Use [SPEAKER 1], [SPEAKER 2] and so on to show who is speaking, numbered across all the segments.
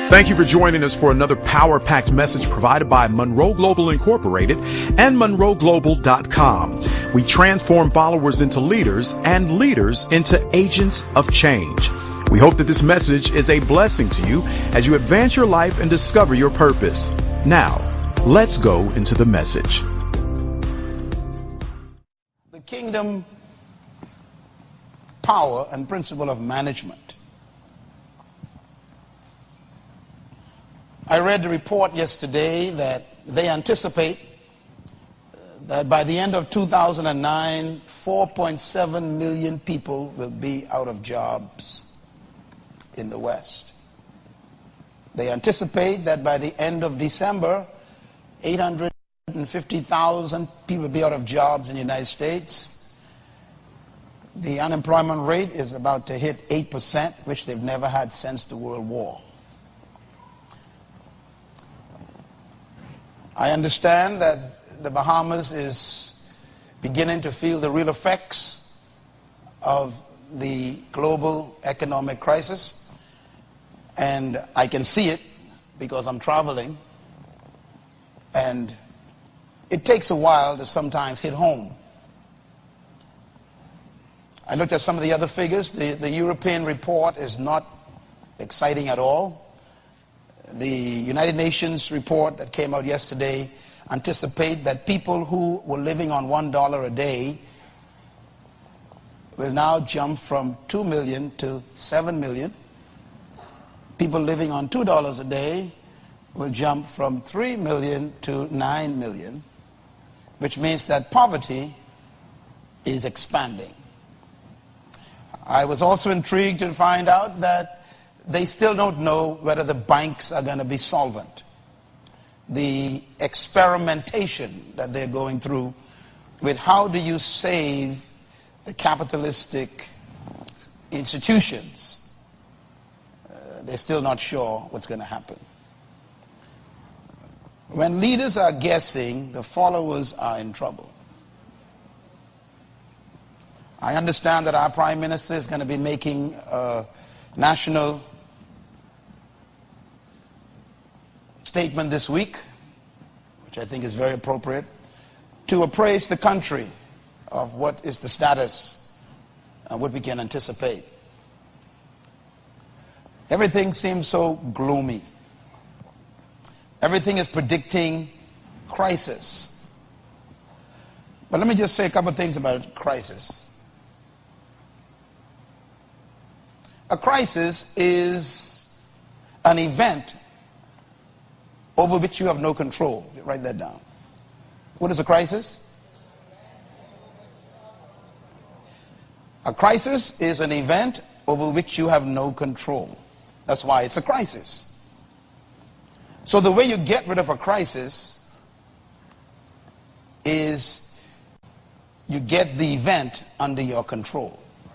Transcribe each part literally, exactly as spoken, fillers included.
[SPEAKER 1] Thank you for joining us for another power-packed message provided by Monroe Global Incorporated and Monroe Global dot com. We transform followers into leaders and leaders into agents of change. We hope that this message is a blessing to you as you advance your life and discover your purpose. Now, let's go into the message.
[SPEAKER 2] The kingdom power and principle of management. I read the report yesterday that they anticipate that by the end of two thousand nine, four point seven million people will be out of jobs in the West. They anticipate that by the end of December, eight hundred fifty thousand people will be out of jobs in the United States. The unemployment rate is about to hit eight percent, which they've never had since the World War. I understand that the Bahamas is beginning to feel the real effects of the global economic crisis, and I can see it because I'm traveling, and it takes a while to sometimes hit home. I looked at some of the other figures. The, the European report is not exciting at all. The United Nations report that came out yesterday anticipate that people who were living on one dollar a day will now jump from two million to seven million. People living on two dollars a day will jump from three million to nine million, which means that poverty is expanding. I was also intrigued to find out that they still don't know whether the banks are going to be solvent. The experimentation that they're going through with how do you save the capitalistic institutions, uh, they're still not sure what's going to happen. When leaders are guessing, the followers are in trouble. I understand that our Prime Minister is going to be making a national statement this week, which I think is very appropriate, to appraise the country of what is the status and what we can anticipate. Everything seems so gloomy. Everything is predicting crisis. But let me just say a couple of things about crisis. A crisis is an event over which you have no control. Write that down. What is a crisis? A crisis is an event over which you have no control. That's why it's a crisis. So the way you get rid of a crisis is you get the event under your control.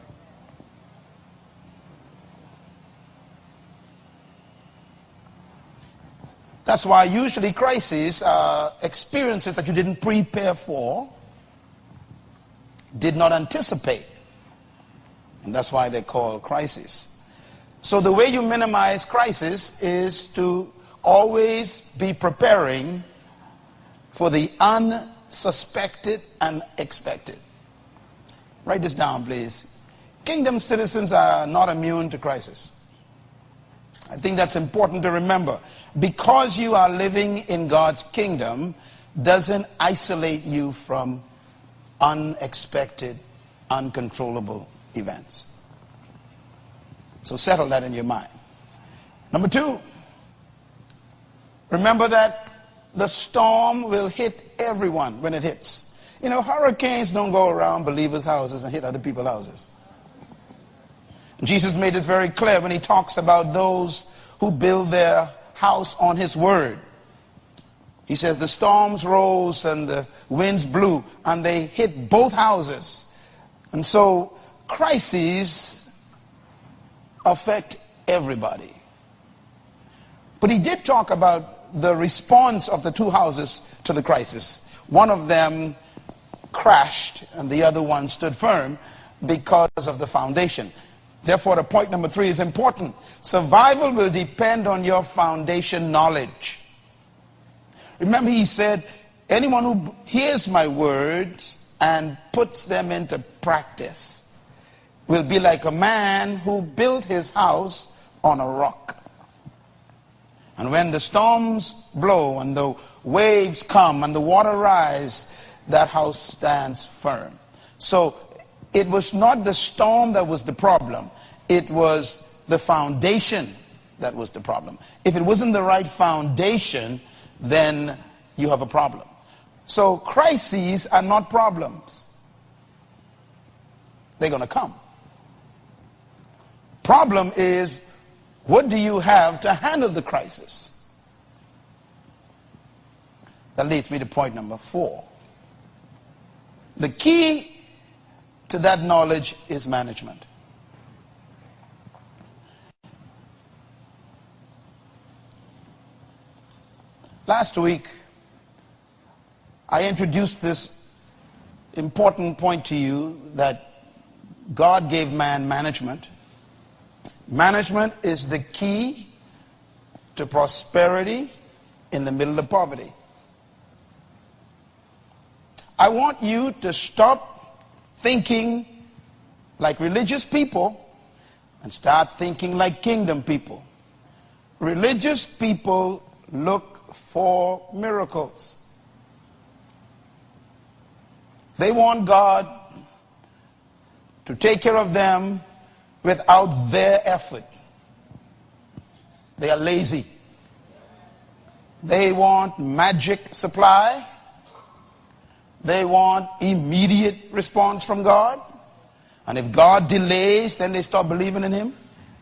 [SPEAKER 2] That's why usually crises are experiences that you didn't prepare for, did not anticipate. And that's why they're called crises. So the way you minimize crisis is to always be preparing for the unsuspected and expected. Write this down, please. Kingdom citizens are not immune to crisis. I think that's important to remember. Because you are living in God's kingdom doesn't isolate you from unexpected, uncontrollable events. So settle that in your mind. Number two, remember that the storm will hit everyone when it hits. You know, hurricanes don't go around believers' houses and hit other people's houses. Jesus made this very clear when he talks about those who build their house on his word. He says the storms rose and the winds blew and they hit both houses. And so crises affect everybody. But he did talk about the response of the two houses to the crisis. One of them crashed and the other one stood firm because of the foundation. Therefore, the point number three is important. Survival will depend on your foundation knowledge. Remember, he said, anyone who hears my words and puts them into practice will be like a man who built his house on a rock. And when the storms blow and the waves come and the water rise, that house stands firm. So it was not the storm that was the problem. It was the foundation that was the problem. If it wasn't the right foundation, then you have a problem. So crises are not problems. They're going to come. Problem is, what do you have to handle the crisis? That leads me to point number four. The key to that knowledge is management. Last week, I introduced this important point to you that God gave man management. Management is the key to prosperity in the middle of poverty. I want you to stop thinking like religious people and start thinking like kingdom people. Religious people look for miracles. They want God to take care of them without their effort. They are lazy. They want magic supply. They want immediate response from God. And if God delays, then they stop believing in Him.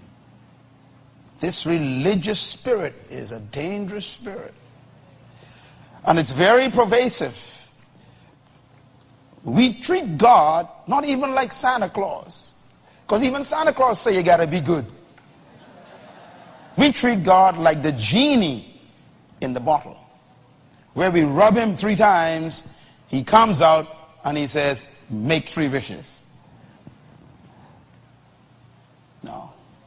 [SPEAKER 2] This religious spirit is a dangerous spirit. And it's very pervasive. We treat God not even like Santa Claus. Because even Santa Claus say you got to be good. We treat God like the genie in the bottle, where we rub him three times, he comes out and he says, make three wishes. No.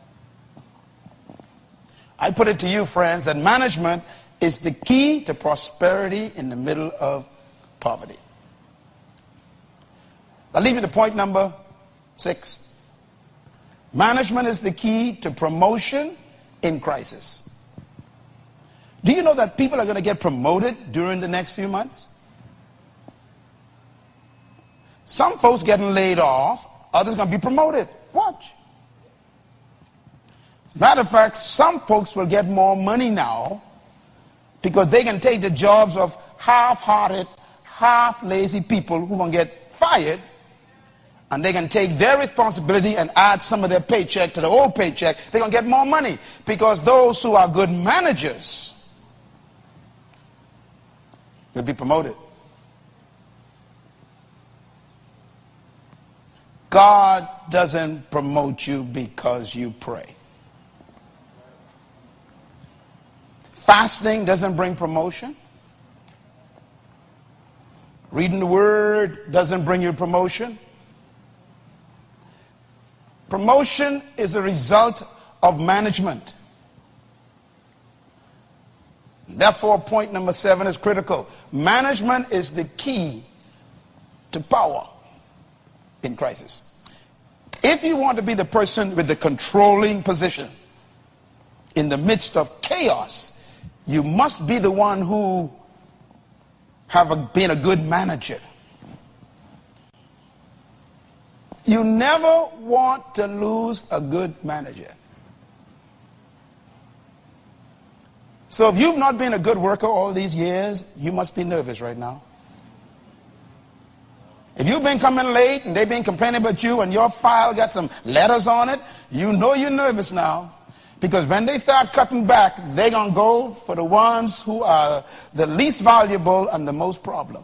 [SPEAKER 2] I put it to you, friends, that management is the key to prosperity in the middle of poverty. I'll leave you to point number six. Management is the key to promotion in crisis. Do you know that people are going to get promoted during the next few months? Some folks getting laid off, others going to be promoted. Watch. As a matter of fact, some folks will get more money now because they can take the jobs of half-hearted, half-lazy people who going to get fired, and they can take their responsibility and add some of their paycheck to the old paycheck. They're going to get more money because those who are good managers will be promoted. God doesn't promote you because you pray. Fasting doesn't bring promotion. Reading the Word doesn't bring you promotion. Promotion is a result of management. Therefore, point number seven is critical. Management is the key to power in crisis. If you want to be the person with the controlling position in the midst of chaos, you must be the one who have a, been a good manager. You never want to lose a good manager. So if you've not been a good worker all these years, you must be nervous right now. If you've been coming late and they've been complaining about you and your file got some letters on it, you know you're nervous now. Because when they start cutting back, they're going to go for the ones who are the least valuable and the most problem.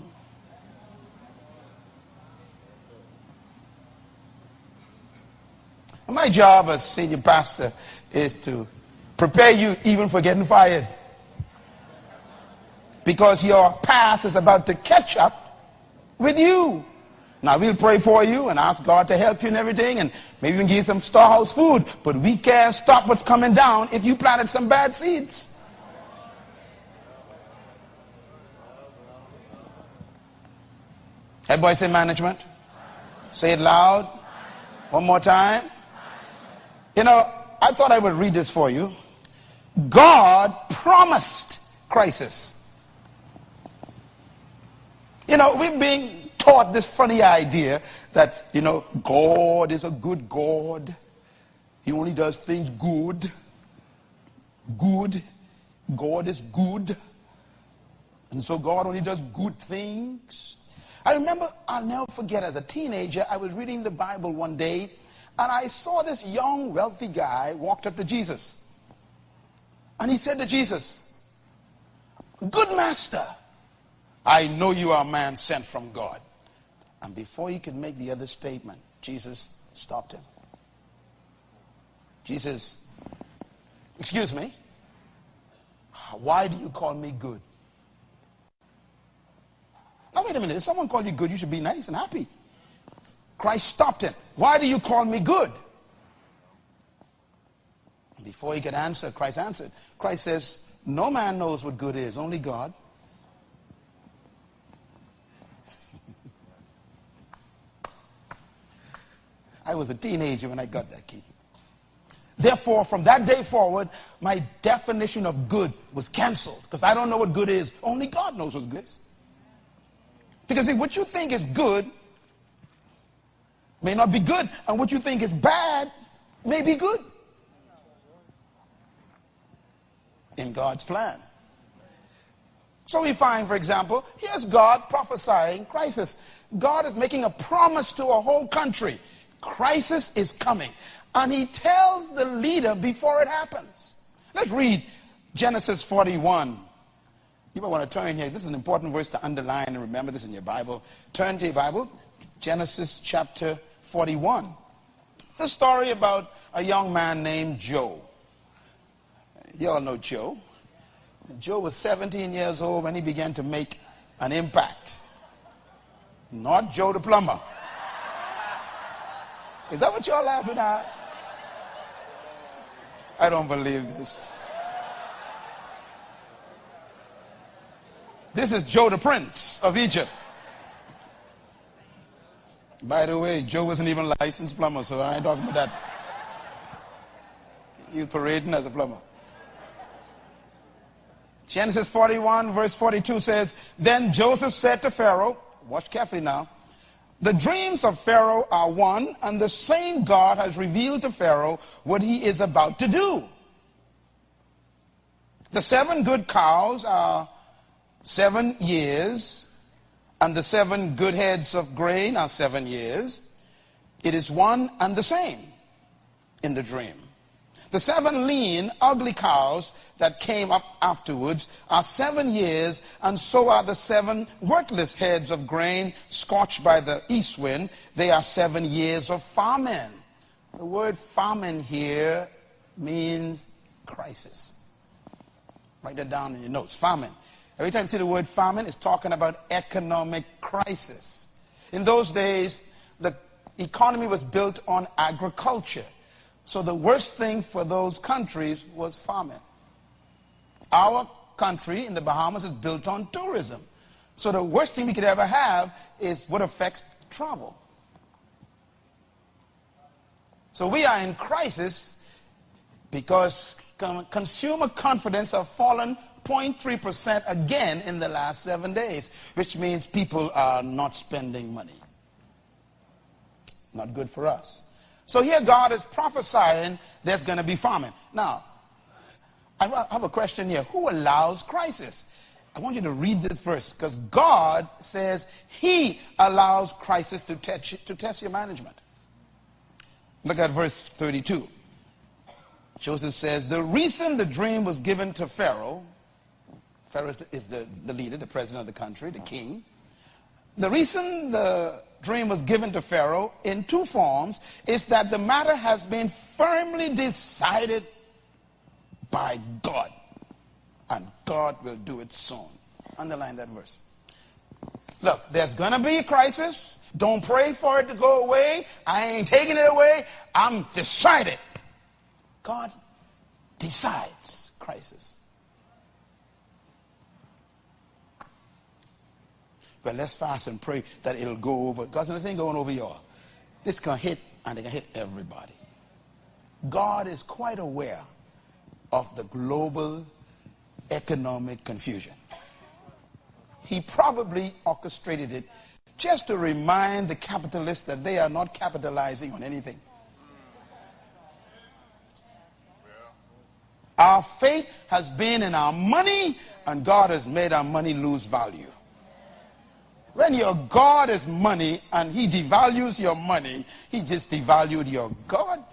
[SPEAKER 2] My job as senior pastor is to prepare you even for getting fired. Because your past is about to catch up with you. Now, we'll pray for you and ask God to help you and everything, and maybe we can give you some storehouse food, but we can't stop what's coming down if you planted some bad seeds. Everybody say management. Say it loud. One more time. You know, I thought I would read this for you. God promised crisis. You know, we've been taught this funny idea that, you know, God is a good God. He only does things good. Good. God is good. And so God only does good things. I remember, I'll never forget, as a teenager, I was reading the Bible one day, and I saw this young, wealthy guy walked up to Jesus. And he said to Jesus, "Good master, I know you are a man sent from God." And before he could make the other statement, Jesus stopped him. Jesus, "Excuse me, why do you call me good?" Now wait a minute, if someone called you good, you should be nice and happy. Christ stopped him. "Why do you call me good?" Before he could answer, Christ answered. Christ says, "No man knows what good is, only God." I was a teenager when I got that key. Therefore, from that day forward, my definition of good was canceled, because I don't know what good is. Only God knows what good is. Because see, what you think is good may not be good, and what you think is bad may be good in God's plan. So we find, for example, here's God prophesying crisis. God is making a promise to a whole country. Crisis is coming. And he tells the leader before it happens. Let's read Genesis forty-one. You might want to turn here. This is an important verse to underline and remember this in your Bible. Turn to your Bible. Genesis chapter forty-one. It's a story about a young man named Joe. You all know Joe. Joe was seventeen years old when he began to make an impact. Not Joe the plumber. Is that what y'all laughing at? I don't believe this. This is Joe the Prince of Egypt. By the way, Joe wasn't even a licensed plumber, so I ain't talking about that. He was parading as a plumber. Genesis forty-one, verse forty-two says, "Then Joseph said to Pharaoh," watch carefully now, "The dreams of Pharaoh are one, and the same God has revealed to Pharaoh what he is about to do. The seven good cows are seven years, and the seven good heads of grain are seven years. It is one and the same in the dream. The seven lean, ugly cows that came up afterwards are seven years, and so are the seven worthless heads of grain scorched by the east wind. They are seven years of famine." The word famine here means crisis. Write that down in your notes. Famine. Every time you see the word famine, it's talking about economic crisis. In those days, the economy was built on agriculture. So the worst thing for those countries was famine. Our country in the Bahamas is built on tourism. So the worst thing we could ever have is what affects travel. So we are in crisis because consumer confidence has fallen zero point three percent again in the last seven days, which means people are not spending money. Not good for us. So here God is prophesying there's going to be famine. Now, I have a question here. Who allows crisis? I want you to read this verse, because God says he allows crisis to test, to test your management. Look at verse thirty-two. Joseph says, "The reason the dream was given to Pharaoh," Pharaoh is, the, is the, the leader, the president of the country, the king. "The reason the dream was given to Pharaoh in two forms is that the matter has been firmly decided by God. And God will do it soon." Underline that verse. Look, there's going to be a crisis. Don't pray for it to go away. I ain't taking it away. I'm decided. God decides crisis. But let's fast and pray that it'll go over. God's nothing going over y'all. This can hit, and it can hit everybody. God is quite aware of the global economic confusion. He probably orchestrated it just to remind the capitalists that they are not capitalizing on anything. Our faith has been in our money, and God has made our money lose value. When your God is money and he devalues your money, he just devalued your God.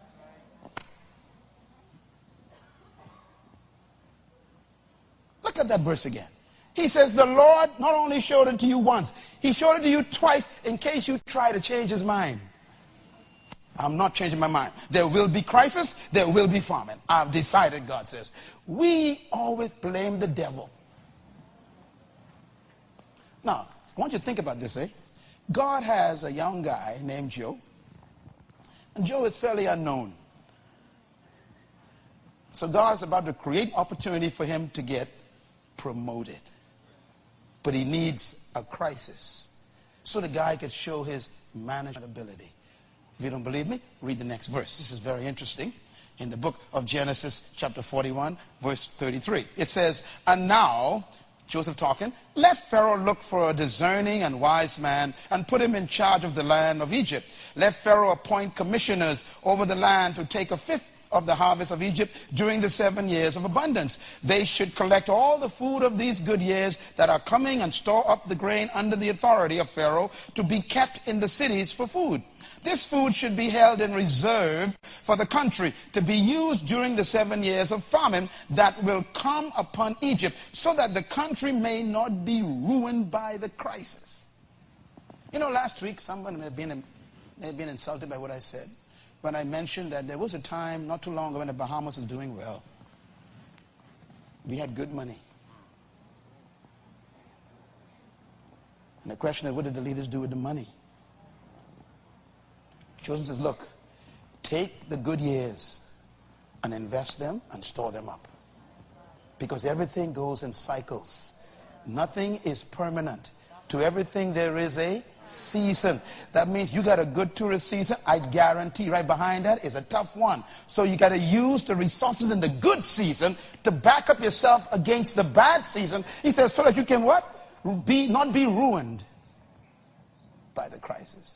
[SPEAKER 2] Look at that verse again. He says the Lord not only showed it to you once, he showed it to you twice in case you try to change his mind. I'm not changing my mind. There will be crisis, there will be famine. I've decided, God says. We always blame the devil. Now, I want you to think about this, eh? God has a young guy named Joe. And Joe is fairly unknown. So God's about to create opportunity for him to get promoted. But he needs a crisis so the guy could show his management ability. If you don't believe me, read the next verse. This is very interesting. In the book of Genesis, chapter forty-one, verse thirty-three. It says, and now, Joseph talking, let Pharaoh look for a discerning and wise man and put him in charge of the land of Egypt. Let Pharaoh appoint commissioners over the land to take a fifth of the harvest of Egypt during the seven years of abundance. They should collect all the food of these good years that are coming and store up the grain under the authority of Pharaoh to be kept in the cities for food. This food should be held in reserve for the country to be used during the seven years of famine that will come upon Egypt so that the country may not be ruined by the crisis. You know, last week someone may have been, may have been insulted by what I said when I mentioned that there was a time not too long ago when the Bahamas was doing well. We had good money. And the question is, what did the leaders do with the money? Joseph says, look, take the good years and invest them and store them up. Because everything goes in cycles. Nothing is permanent. To everything there is a season. That means you got a good tourist season. I guarantee right behind that is a tough one. So you got to use the resources in the good season to back up yourself against the bad season. He says so that you can what? Be, not be ruined by the crisis.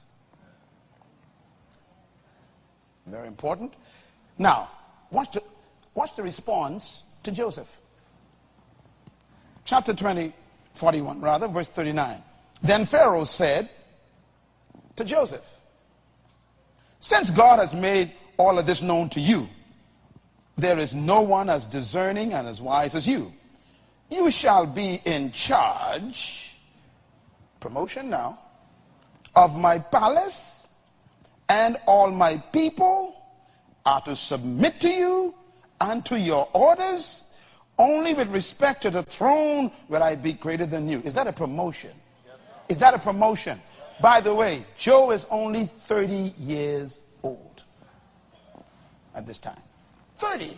[SPEAKER 2] Very important. Now, watch the, watch the response to Joseph. Chapter twenty, forty-one, rather, verse thirty-nine. Then Pharaoh said to Joseph, since God has made all of this known to you, there is no one as discerning and as wise as you. You shall be in charge, promotion now, of my palace, and all my people are to submit to you and to your orders. Only with respect to the throne will I be greater than you. Is that a promotion? Is that a promotion? By the way, Joe is only thirty years old at this time. thirty.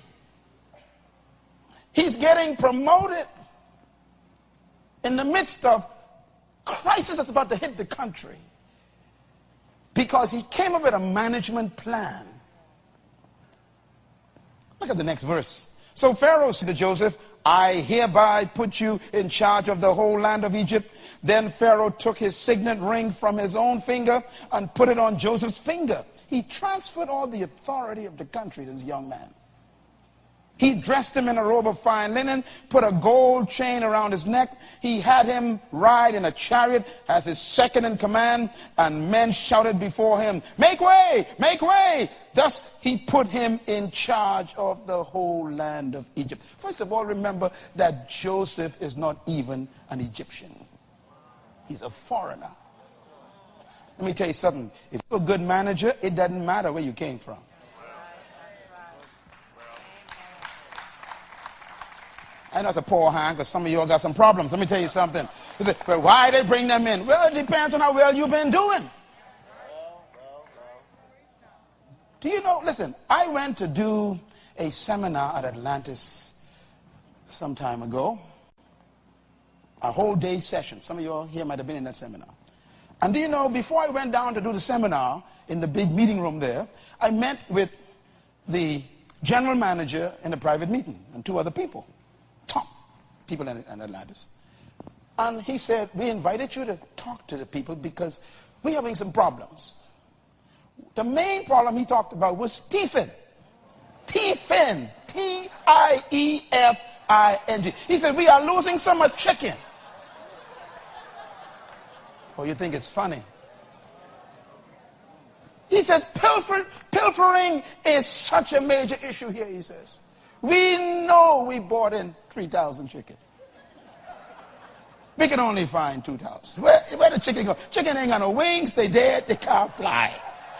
[SPEAKER 2] He's getting promoted in the midst of crisis that's about to hit the country. Because he came up with a management plan. Look at the next verse. So Pharaoh said to Joseph, I hereby put you in charge of the whole land of Egypt. Then Pharaoh took his signet ring from his own finger and put it on Joseph's finger. He transferred all the authority of the country to this young man. He dressed him in a robe of fine linen, put a gold chain around his neck. He had him ride in a chariot as his second in command, and men shouted before him, make way, make way. Thus he put him in charge of the whole land of Egypt. First of all, remember that Joseph is not even an Egyptian. He's a foreigner. Let me tell you something. If you're a good manager, it doesn't matter where you came from. I know it's a poor hand because some of you all got some problems. Let me tell you something. You say, well, why they bring them in? Well, it depends on how well you've been doing. Do you know, listen, I went to do a seminar at Atlantis some time ago. A whole day session. Some of you all here might have been in that seminar. And do you know, before I went down to do the seminar in the big meeting room there, I met with the general manager in a private meeting and two other people, top people in, in Atlantis. And he said, we invited you to talk to the people because we're having some problems. The main problem he talked about was teething. Teething. T I E F I N G. He said, we are losing so much chicken. Oh, you think it's funny? He said, Pilfer, pilfering is such a major issue here, he says. We know we bought in three thousand chicken. We can only find two thousand. Where, where the chicken go? Chicken ain't got no wings, they dead, they can't fly.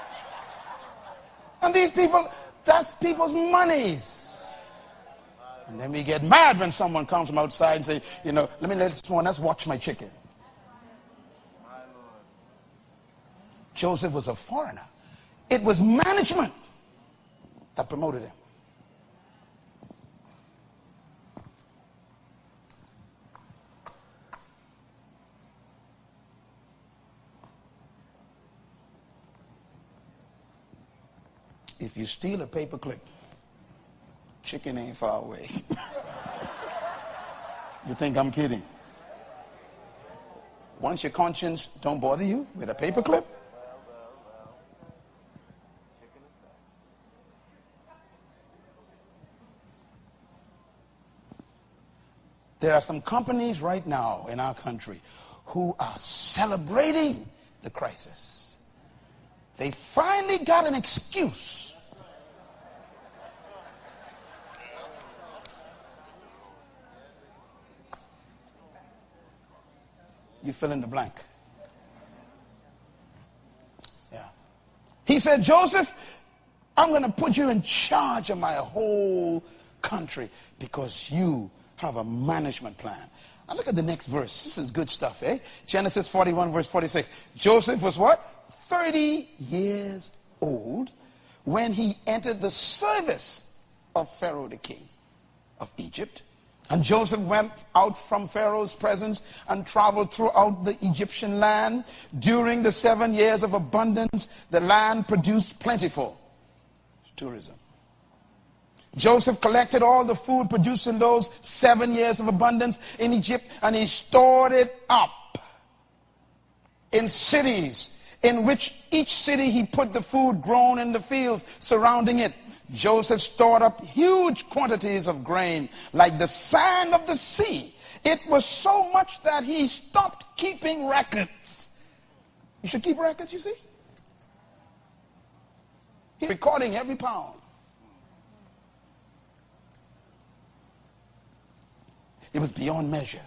[SPEAKER 2] And these people, that's people's monies. And then we get mad when someone comes from outside and say, you know, let me let someone else watch my chicken. Joseph was a foreigner. It was management that promoted him. If you steal a paper clip, chicken ain't far away. You think I'm kidding? Once your conscience don't bother you with a paper clip, there are some companies right now in our country who are celebrating the crisis. They finally got an excuse. You fill in the blank. Yeah. He said, Joseph, I'm going to put you in charge of my whole country because you have a management plan. Now look at the next verse. This is good stuff, eh? Genesis forty-one, verse forty-six. Joseph was what? thirty years old when he entered the service of Pharaoh, the king of Egypt. And Joseph went out from Pharaoh's presence and traveled throughout the Egyptian land. During the seven years of abundance, the land produced plentiful. Tourism. Joseph collected all the food produced in those seven years of abundance in Egypt, and he stored it up in cities, in which each city he put the food grown in the fields surrounding it. Joseph stored up huge quantities of grain, like the sand of the sea. It was so much that he stopped keeping records. You should keep records, you see? He's recording every pound. It was beyond measure.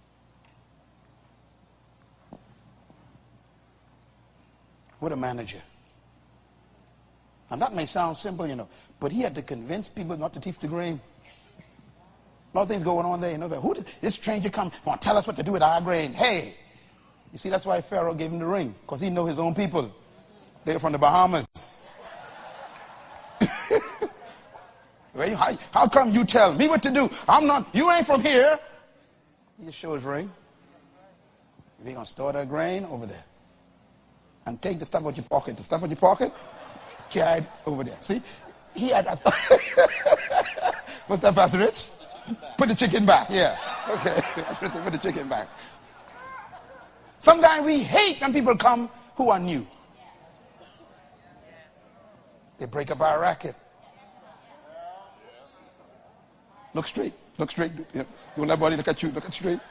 [SPEAKER 2] What a manager. And that may sound simple, you know, but he had to convince people not to thief the grain. A lot of things going on there, you know. Who did this stranger come? Want to tell us what to do with our grain? Hey, you see, that's why Pharaoh gave him the ring, because he know his own people. They're from the Bahamas. how, how come you tell me what to do? I'm not. You ain't from here. He just show his ring. We're gonna store that grain over there, and take the stuff out your pocket. The stuff out your pocket. Carried over there. See? He had a what's that, Pastor Rich? Put the chicken back. Yeah. Okay. Put the chicken back. Sometimes we hate when people come who are new. They break up our racket. Look straight. Look straight. Yeah. Don't let anybody look at you. Look at straight.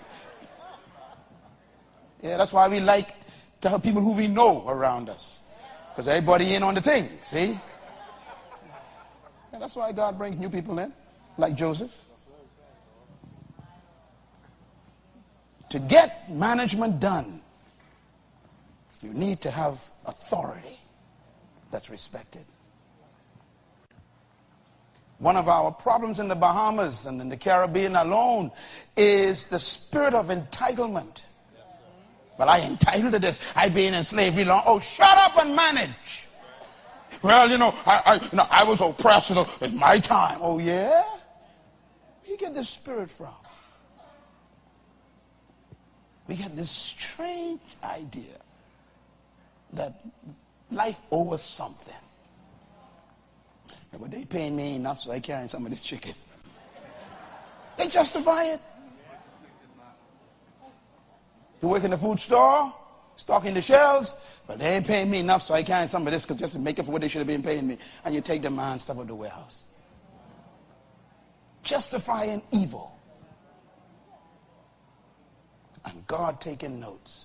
[SPEAKER 2] Yeah, that's why we like to have people who we know around us. Because everybody in on the thing, see? And that's why God brings new people in, like Joseph. To get management done, you need to have authority that's respected. One of our problems in the Bahamas and in the Caribbean alone is the spirit of entitlement. Well, I entitled to this. I've been in slavery long. Oh, shut up and manage. Well, you know, I, I, you know, I was oppressed. You know, it's my time. Oh, yeah? Where you get this spirit from? We get this strange idea that life owes something. But they paying me enough so I carry some of this chicken. They justify it. You work in the food store, stocking the shelves, but they ain't paying me enough so I carry some of this just to make up for what they should have been paying me. And you take the man's stuff out of the warehouse. Justifying evil. And God taking notes.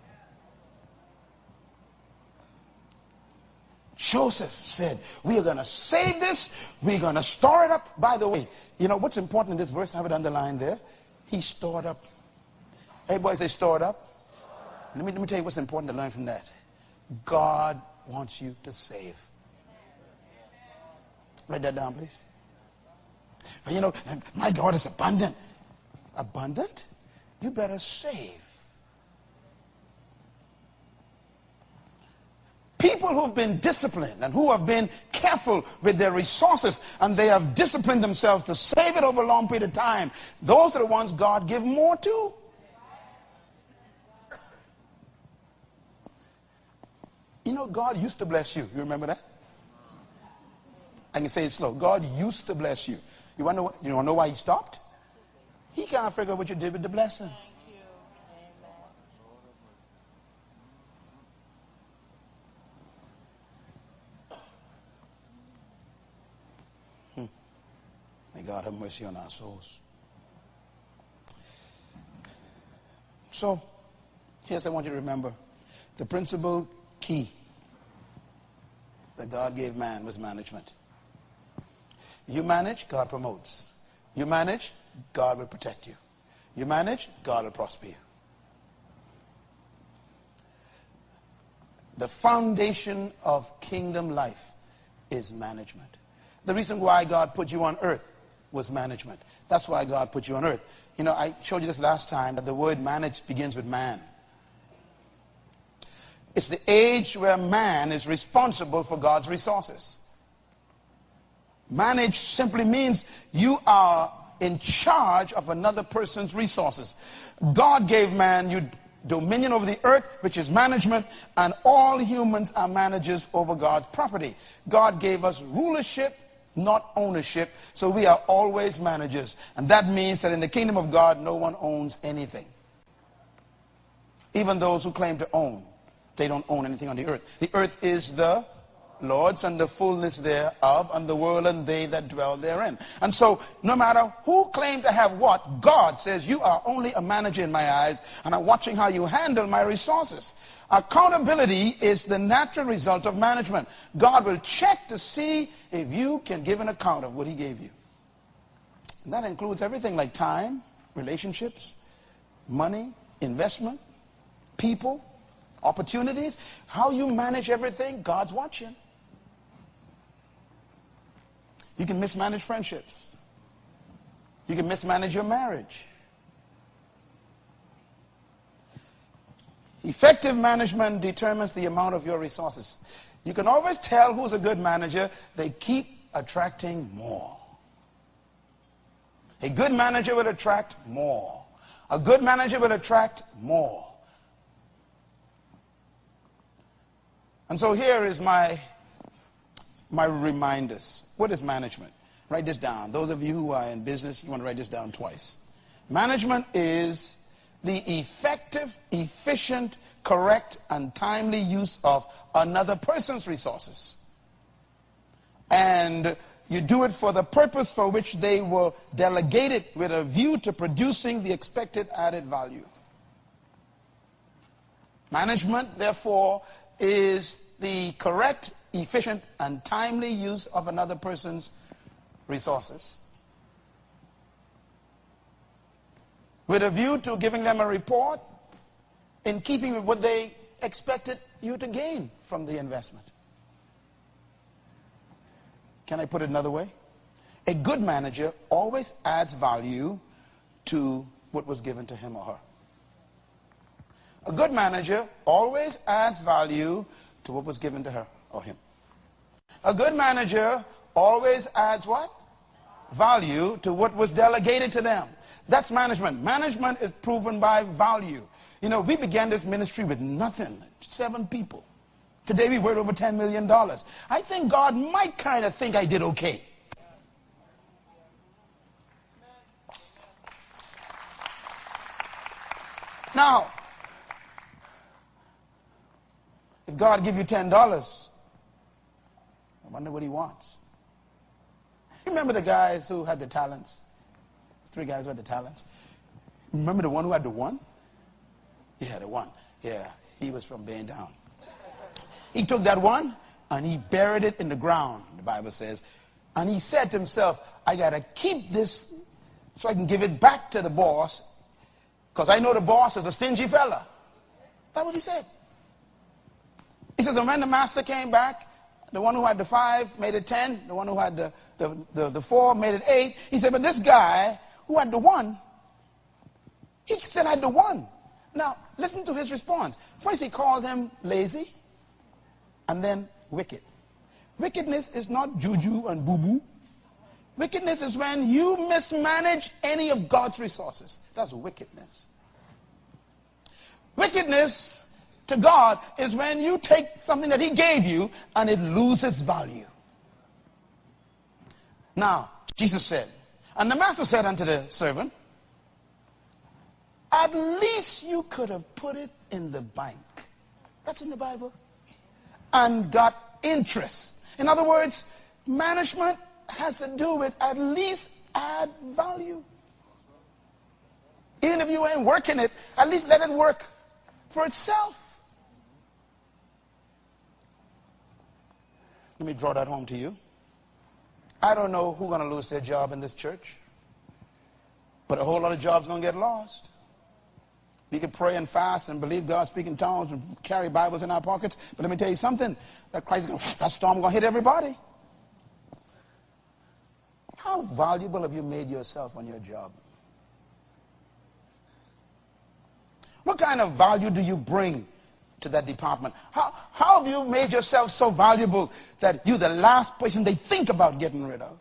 [SPEAKER 2] Joseph said, we are going to save this. We're going to store it up. By the way, you know what's important in this verse? I have it underlined there. He stored up. Everybody say stored up. Let me, let me tell you what's important to learn from that. God wants you to save. Write that down, please. But you know, my God is abundant. Abundant? You better save. People who've been disciplined and who have been careful with their resources and they have disciplined themselves to save it over a long period of time, those are the ones God give more to. You know, God used to bless you. You remember that? I can say it slow. God used to bless you. You want to know, you want to know why he stopped? He can't figure out what you did with the blessing. Hmm. May God have mercy on our souls. So, here's what I want you to remember. The principal key that God gave man was management. You manage, God promotes. You manage, God will protect you. You manage, God will prosper you. The foundation of kingdom life is management. The reason why God put you on earth was management. That's why God put you on earth. You know, I showed you this last time that the word manage begins with man. It's the age where man is responsible for God's resources. Manage simply means you are in charge of another person's resources. God gave man you dominion over the earth, which is management, and all humans are managers over God's property. God gave us rulership, not ownership, so we are always managers. And that means that in the kingdom of God, no one owns anything. Even those who claim to own, they don't own anything on the earth. The earth is the Lord's and the fullness thereof, and the world and they that dwell therein. And so, no matter who claimed to have what, God says, you are only a manager in my eyes, and I'm watching how you handle my resources. Accountability is the natural result of management. God will check to see if you can give an account of what he gave you. And that includes everything like time, relationships, money, investment, people, opportunities. How you manage everything, God's watching. You can mismanage friendships. You can mismanage your marriage. Effective management determines the amount of your resources. You can always tell who's a good manager. They keep attracting more. A good manager will attract more. A good manager will attract more. And so here is my, my reminders. What is management? Write this down. Those of you who are in business, you want to write this down twice. Management is the effective, efficient, correct, and timely use of another person's resources. And you do it for the purpose for which they were delegated with a view to producing the expected added value. Management, therefore, is the correct, efficient, and timely use of another person's resources, with a view to giving them a report in keeping with what they expected you to gain from the investment. Can I put it another way? A good manager always adds value to what was given to him or her. A good manager always adds value to what was given to her or him. A good manager always adds what? Value to what was delegated to them. That's management. Management is proven by value. You know, we began this ministry with nothing, seven people. Today we worth over ten million dollars. I think God might kind of think I did okay. Now, if God give you ten dollars, I wonder what he wants. You remember the guys who had the talents? Three guys who had the talents. Remember the one who had the one? Yeah, the one. Yeah, he was from being down. He took that one and he buried it in the ground, the Bible says. And he said to himself, I got to keep this so I can give it back to the boss, because I know the boss is a stingy fella. That's what he said. He says, and when the master came back, the one who had the five made it ten. The one who had the, the, the, the four made it eight. He said, but this guy who had the one, he said I had the one. Now, listen to his response. First he called him lazy, and then wicked. Wickedness is not juju and boo-boo. Wickedness is when you mismanage any of God's resources. That's wickedness. Wickedness to God is when you take something that he gave you and it loses value. Now, Jesus said, and the master said unto the servant, at least you could have put it in the bank. That's in the Bible. And got interest. In other words, management has to do with at least add value. Even if you ain't working it, at least let it work for itself. Let me draw that home to you. I don't know who's going to lose their job in this church, but a whole lot of jobs are going to get lost. We can pray and fast and believe God, speak in tongues, and carry Bibles in our pockets. But let me tell you something. That Christ, that storm is going to hit everybody. How valuable have you made yourself on your job? What kind of value do you bring to that department? How, how have you made yourself so valuable that you're the last person they think about getting rid of?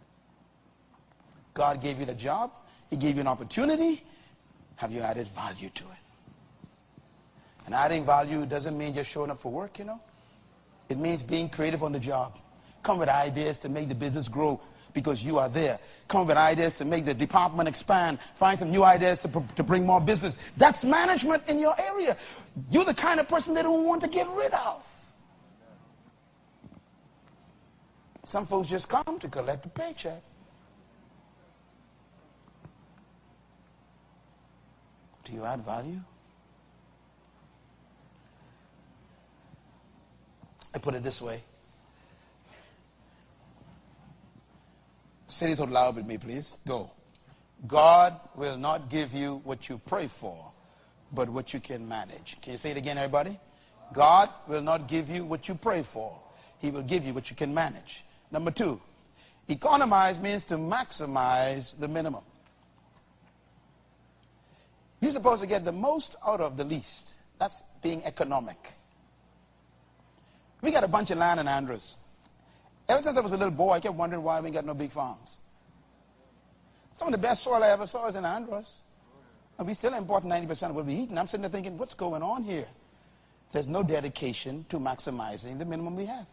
[SPEAKER 2] God gave you the job. He gave you an opportunity. Have you added value to it? And adding value doesn't mean just showing up for work, you know. It means being creative on the job. Come with ideas to make the business grow because you are there. Come with ideas to make the department expand. Find some new ideas to, to bring more business. That's management in your area. You're the kind of person they don't want to get rid of. Some folks just come to collect a paycheck. Do you add value? I put it this way. Say it out loud with me, please. Go. God will not give you what you pray for, but what you can manage. Can you say it again, everybody? God will not give you what you pray for. He will give you what you can manage. Number two, economize means to maximize the minimum. You're supposed to get the most out of the least. That's being economic. We got a bunch of land in Andros. Ever since I was a little boy, I kept wondering why we ain't got no big farms. Some of the best soil I ever saw is in Andros. And we still import ninety percent of what we eat. And I'm sitting there thinking, what's going on here? There's no dedication to maximizing the minimum we have.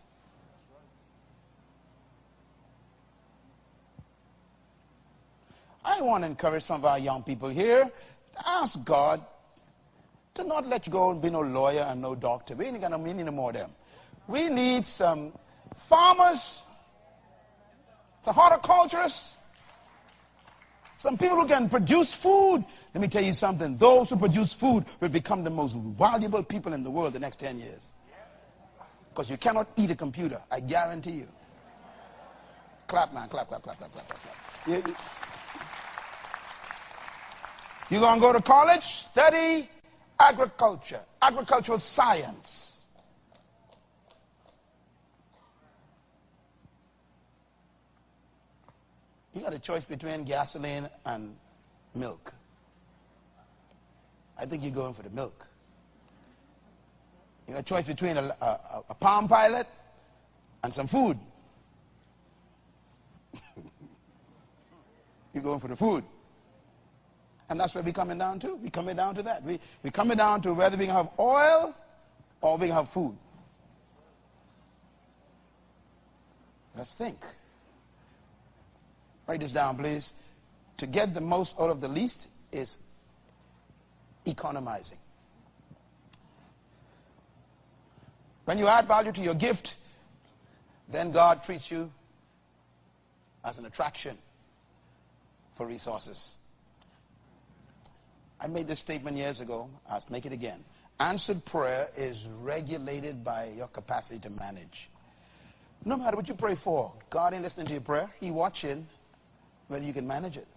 [SPEAKER 2] I want to encourage some of our young people here to ask God to not let you go and be no lawyer and no doctor. We ain't got no meaning no more of them. We need some farmers, some horticulturists, some people who can produce food. Let me tell you something. Those who produce food will become the most valuable people in the world the next ten years. Because you cannot eat a computer. I guarantee you. Clap, man. Clap, clap, clap, clap, clap, clap. You, you, you're going to go to college? Study agriculture, agricultural science. got a choice between gasoline and milk. I think you're going for the milk. You got a choice between a, a, a Palm Pilot and some food. You're going for the food. And that's where we're coming down to. We're coming down to that. We, we're coming down to whether we can have oil or we can have food. Let's think. Write this down, please. To get the most out of the least is economizing. When you add value to your gift, then God treats you as an attraction for resources. I made this statement years ago. I'll make it again. Answered prayer is regulated by your capacity to manage. No matter what you pray for, God ain't listening to your prayer. He's watching whether you can manage it.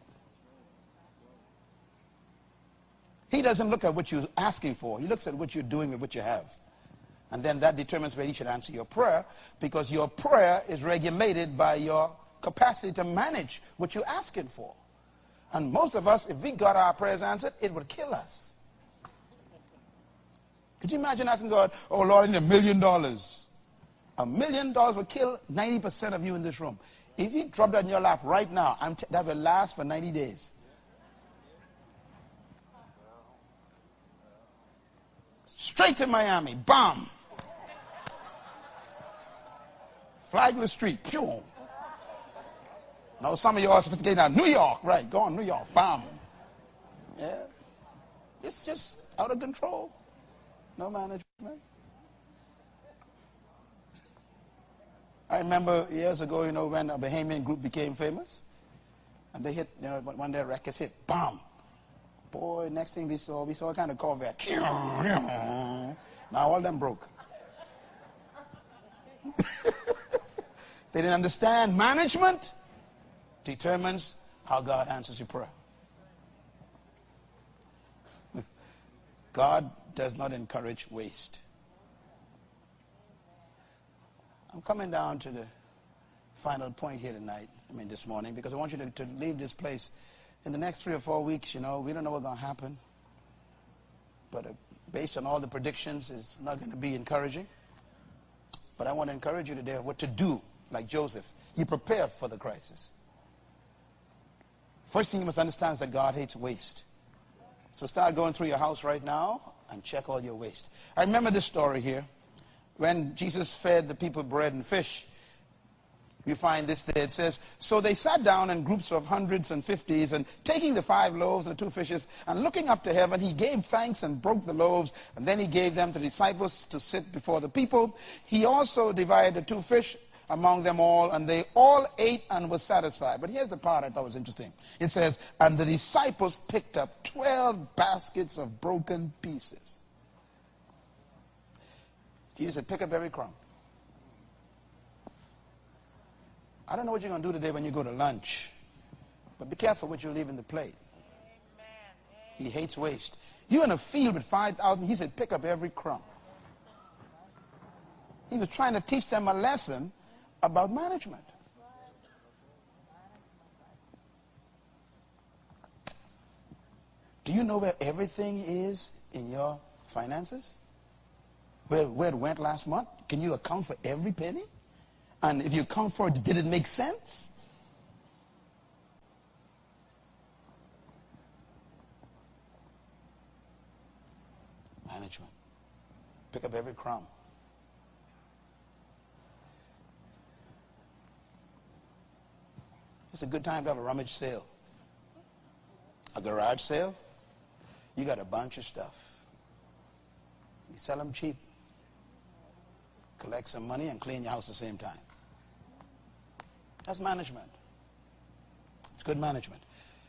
[SPEAKER 2] He doesn't look at what you're asking for. He looks at what you're doing with what you have. And then that determines whether he should answer your prayer, because your prayer is regulated by your capacity to manage what you're asking for. And most of us, if we got our prayers answered, it would kill us. Could you imagine asking God, oh Lord, I need a million dollars? A million dollars would kill ninety percent of you in this room. If you drop that in your lap right now, I'm t- that will last for ninety days. Straight to Miami. Bam. Flagler Street. Pew. Now some of you are sophisticated now. New York. Right. Go on, New York. Bam. Yeah. It's just out of control. No management. I remember years ago, you know, when a Bahamian group became famous. And they hit, you know, one of their records hit. Bam. Boy, next thing we saw, we saw a kind of Corvette. Now all them broke. They didn't understand. Management determines how God answers your prayer. God does not encourage waste. I'm coming down to the final point here tonight, I mean this morning, because I want you to, to leave this place. In the next three or four weeks, you know, we don't know what's going to happen. But uh, based on all the predictions, it's not going to be encouraging. But I want to encourage you today what to do, like Joseph. You prepare for the crisis. First thing you must understand is that God hates waste. So start going through your house right now and check all your waste. I remember this story here. When Jesus fed the people bread and fish, we find this there. It says, so they sat down in groups of hundreds and fifties, and taking the five loaves and the two fishes, and looking up to heaven, he gave thanks and broke the loaves, and then he gave them to the disciples to sit before the people. He also divided the two fish among them all, and they all ate and were satisfied. But here's the part I thought was interesting. It says, and the disciples picked up twelve baskets of broken pieces. Jesus said, pick up every crumb. I don't know what you're going to do today when you go to lunch, but be careful what you leave in the plate. He hates waste. You're in a field with five thousand. He said, pick up every crumb. He was trying to teach them a lesson about management. Do you know where everything is in your finances? Where, where it went last month? Can you account for every penny? And if you account for it, did it make sense? Management. Pick up every crumb. It's a good time to have a rummage sale. A garage sale. You got a bunch of stuff. You sell them cheap. Collect some money and clean your house at the same time. That's management. It's good management.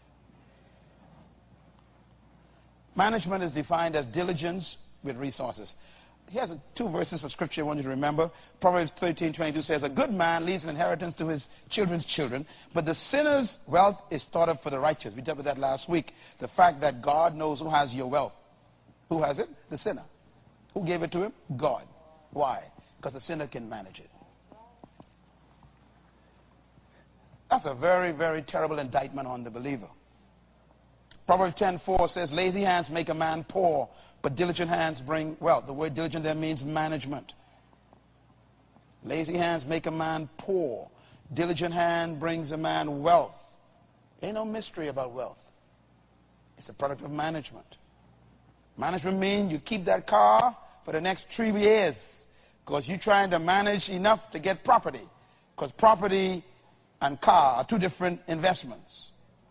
[SPEAKER 2] Management is defined as diligence with resources. Here's two verses of scripture I want you to remember. Proverbs thirteen twenty-two says, a good man leaves an inheritance to his children's children, but the sinner's wealth is stored up for the righteous. We dealt with that last week. The fact that God knows who has your wealth. Who has it? The sinner. Who gave it to him? God. Why? Because the sinner can manage it. That's a very, very terrible indictment on the believer. Proverbs ten four says, lazy hands make a man poor, but diligent hands bring wealth. The word diligent there means management. Lazy hands make a man poor. Diligent hand brings a man wealth. Ain't no mystery about wealth. It's a product of management. Management means you keep that car for the next three years because you're trying to manage enough to get property. Because property and car are two different investments.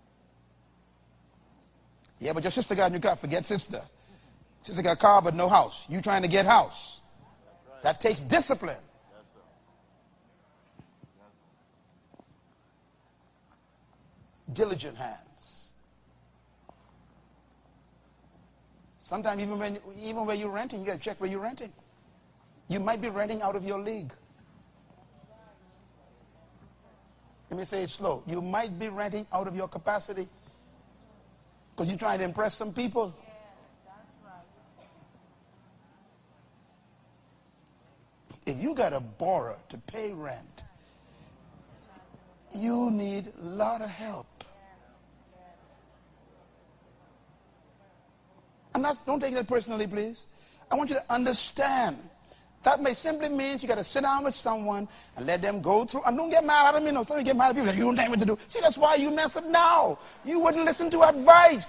[SPEAKER 2] Yeah, but your sister got a new car. Forget sister. Sister got a car but no house. You trying to get house. That takes discipline. Diligent hands. Sometimes even when even when you're renting, you got to check where you're renting. You might be renting out of your league. Let me say it slow. You might be renting out of your capacity because you're trying to impress some people. If you got to borrow to pay rent, you need a lot of help. And that's, don't take that personally, please. I want you to understand. That may simply mean you got to sit down with someone and let them go through. And don't get mad at them. You know, don't get mad at people. Like, you don't know what to do. See, that's why you mess up now. You wouldn't listen to advice.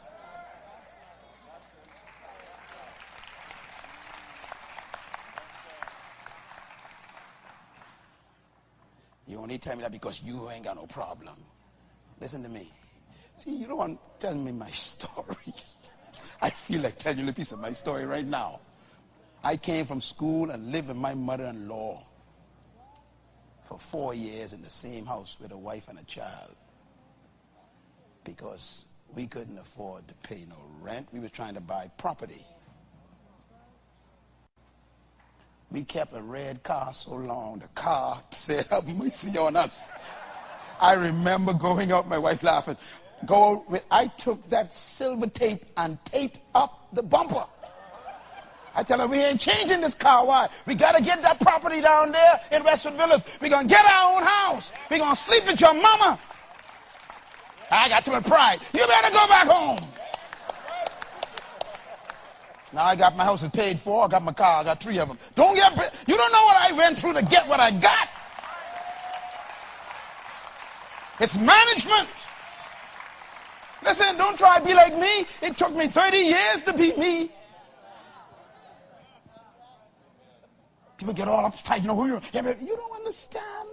[SPEAKER 2] You only tell me that because you ain't got no problem. Listen to me. See, you don't want to tell me my story. I feel like telling you a piece of my story right now. I came from school and lived with my mother-in-law for four years in the same house with a wife and a child because we couldn't afford to pay no rent. We were trying to buy property. We kept a red car so long, the car said, have mercy on us. I remember going out, my wife laughing. Go with, I took that silver tape and taped up the bumper. I tell her, we ain't changing this car. Why? We got to get that property down there in Westwood Villas. We're going to get our own house. We're going to sleep with your mama. I got too much pride. You better go back home. Now I got my house paid for. I got my car. I got three of them. Don't get, you don't know what I went through to get what I got. It's management. Listen, don't try to be like me. It took me thirty years to be me. People get all uptight. You know who you are. You don't understand.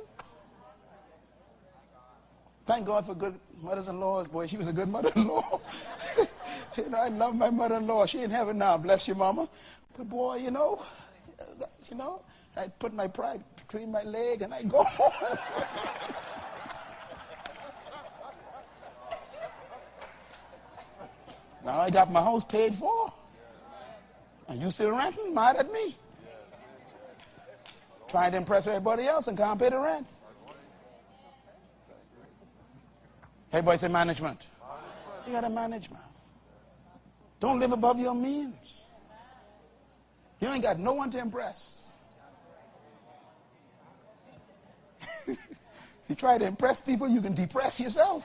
[SPEAKER 2] Thank God for good mothers-in-law. Boy, she was a good mother-in-law. You know, I love my mother-in-law. She in heaven now. Bless you, mama. But boy, you know, you know, I put my pride between my leg and I go home. Now I got my house paid for. And you still renting, mad at me. Trying to impress everybody else and can't pay the rent. Everybody say management. You got to manage, man. Don't live above your means. You ain't got no one to impress. If you try to impress people, you can depress yourself.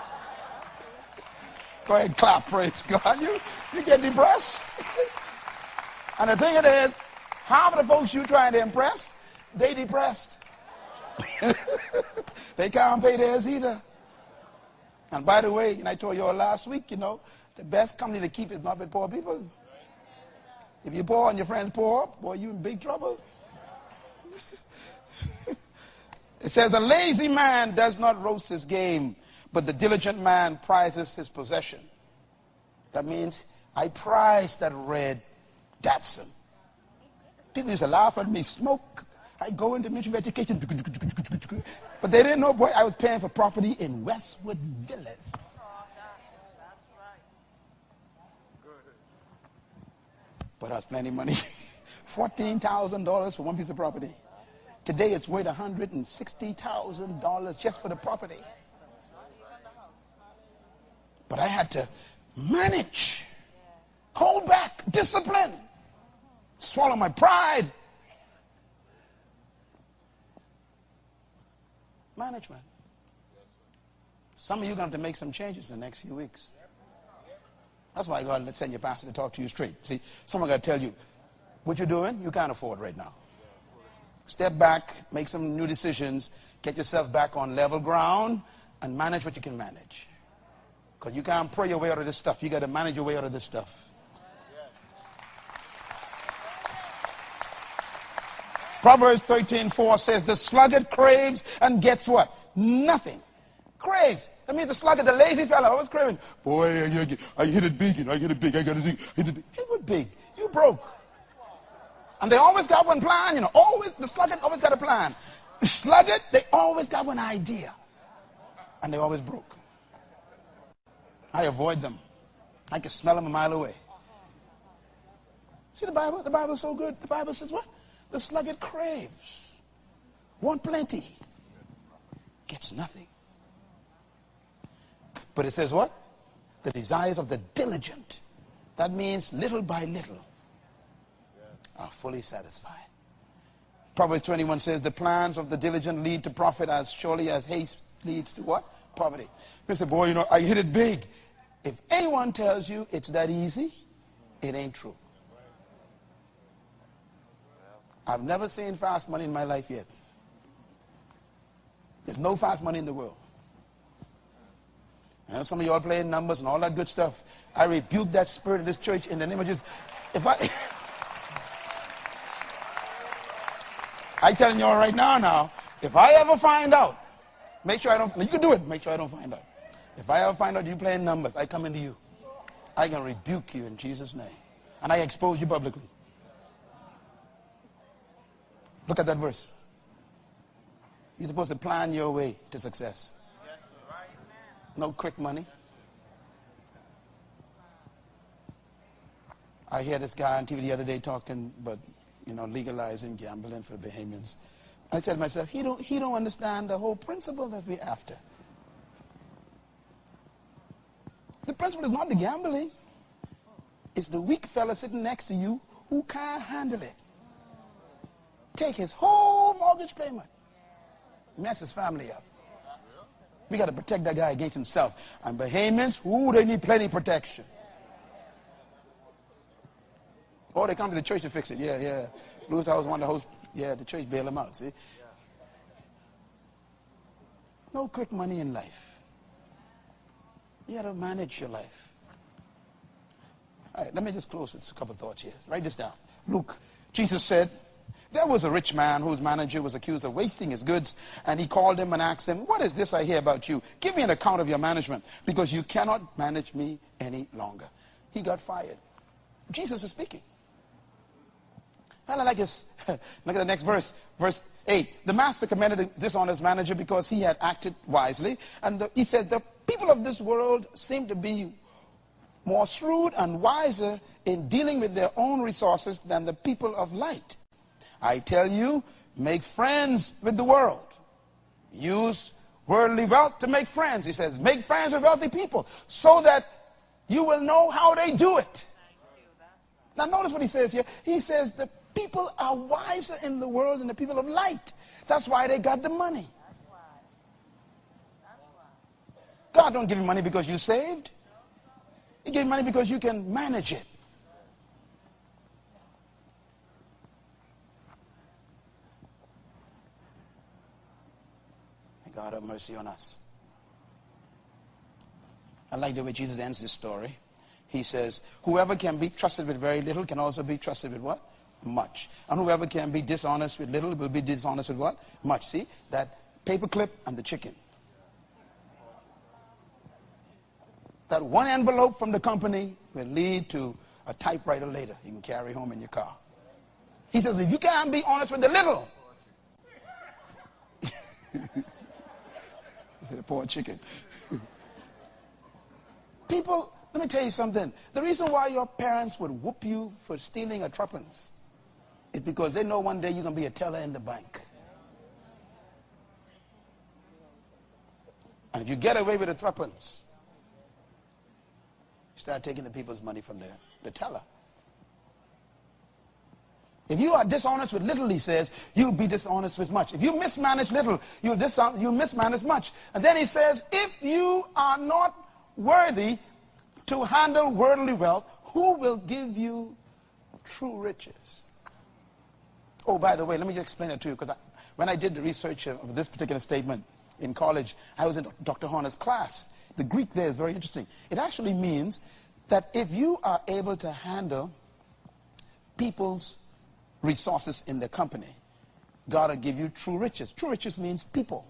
[SPEAKER 2] Go ahead, clap, praise God. You, you get depressed. And the thing it is, half of the folks you trying to impress, they depressed. They can't pay theirs either. And by the way, and I told you all last week, you know, the best company to keep is not with poor people. If you're poor and your friend's poor, boy, you in big trouble. It says, the lazy man does not roast his game, but the diligent man prizes his possession. That means I prize that red Datsun. People used to laugh at me, smoke. I go into ministry of education. But they didn't know, boy, I was paying for property in Westwood Villas. But I was plenty of money. fourteen thousand dollars for one piece of property. Today it's worth one hundred sixty thousand dollars just for the property. But I had to manage, hold back, discipline, swallow my pride. Management. Some of you are going to have to make some changes in the next few weeks. That's why God let's send your pastor to talk to you straight. See, someone got to tell you, what you're doing, you can't afford right now. Step back, make some new decisions, get yourself back on level ground, and manage what you can manage. Because you can't pray your way out of this stuff. You got to manage your way out of this stuff. Proverbs thirteen four says, the sluggard craves and gets what? Nothing. Craves. That means the sluggard, the lazy fellow, always craving. Boy, I, I hit it big, and I hit it big, I got to hit it big. Hit it big. You broke. And they always got one plan, you know. Always, the sluggard always got a plan. The sluggard, they always got one idea. And they always broke. I avoid them. I can smell them a mile away. See the Bible? The Bible is so good. The Bible says what? The sluggard craves. Want plenty. Gets nothing. But it says what? The desires of the diligent. That means little by little are fully satisfied. Proverbs twenty-one says the plans of the diligent lead to profit as surely as haste leads to what? Poverty. People say, boy, you know, I hit it big. If anyone tells you it's that easy, it ain't true. I've never seen fast money in my life yet. There's no fast money in the world. I know some of you all playing numbers and all that good stuff. I rebuke that spirit of this church in the name of Jesus. If I... I'm telling you all right now, now, if I ever find out, make sure I don't, you can do it, make sure I don't find out. If I ever find out you playing numbers, I come into you. I can rebuke you in Jesus' name. And I expose you publicly. Look at that verse. You're supposed to plan your way to success. No quick money. I hear this guy on T V the other day talking about, you know, legalizing gambling for the Bahamians. I said to myself, he don't, he don't understand the whole principle that we're after. The principle is not the gambling. It's the weak fella sitting next to you who can't handle it. Take his whole mortgage payment. Mess his family up. We got to protect that guy against himself. And Bahamians, ooh, they need plenty of protection. Oh, they come to the church to fix it. Yeah, yeah. Lewis House wanted to host. Yeah, the church bail them out, see? No quick money in life. You got to manage your life. All right, let me just close with a couple of thoughts here. Write this down. Luke, Jesus said, there was a rich man whose manager was accused of wasting his goods, and he called him and asked him, what is this I hear about you? Give me an account of your management, because you cannot manage me any longer. He got fired. Jesus is speaking. And I like this. Look at the next verse. Verse eight. The master commended the dishonest manager because he had acted wisely. And the, he said, the people of this world seem to be more shrewd and wiser in dealing with their own resources than the people of light. I tell you, make friends with the world. Use worldly wealth to make friends. He says, make friends with wealthy people so that you will know how they do it. Now notice what he says here. He says the people are wiser in the world than the people of light. That's why they got the money. God don't give you money because you saved. He gave you money because you can manage it. May God have mercy on us. I like the way Jesus ends this story. He says, whoever can be trusted with very little can also be trusted with what? Much. And whoever can be dishonest with little will be dishonest with what? Much. See? That paperclip and the chicken. That one envelope from the company will lead to a typewriter later you can carry home in your car. He says, if you can't be honest with the little. The poor chicken. People, let me tell you something. The reason why your parents would whoop you for stealing a tuppence is because they know one day you're going to be a teller in the bank. And if you get away with a tuppence, you start taking the people's money from there, the teller. If you are dishonest with little, he says, you'll be dishonest with much. If you mismanage little, you'll, dis- you'll mismanage much. And then he says, if you are not worthy to handle worldly wealth, who will give you true riches? Oh, by the way, let me just explain it to you, because when I did the research of this particular statement in college, I was in Doctor Horner's class. The Greek there is very interesting. It actually means that if you are able to handle people's resources in the company, God will give you true riches. True riches means people.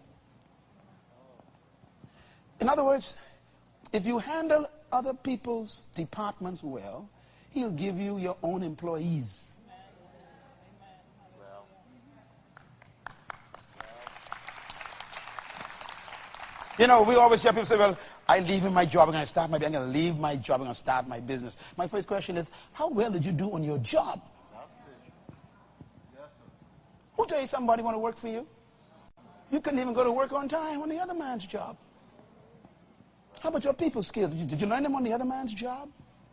[SPEAKER 2] In other words, if you handle other people's departments well, he'll give you your own employees. You know, we always hear people say, well, I leave my job, I'm going to start my business. I'm going to leave my job, I'm going to start my business. My first question is, how well did you do on your job? Who tell you somebody want to work for you? You couldn't even go to work on time on the other man's job. How about your people skills? Did you, did you learn them on the other man's job?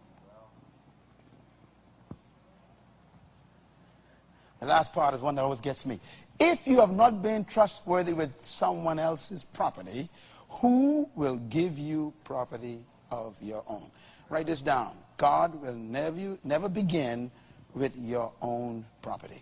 [SPEAKER 2] The last part is one that always gets me. If you have not been trustworthy with someone else's property, who will give you property of your own? Write this down. God will never, never begin with your own property.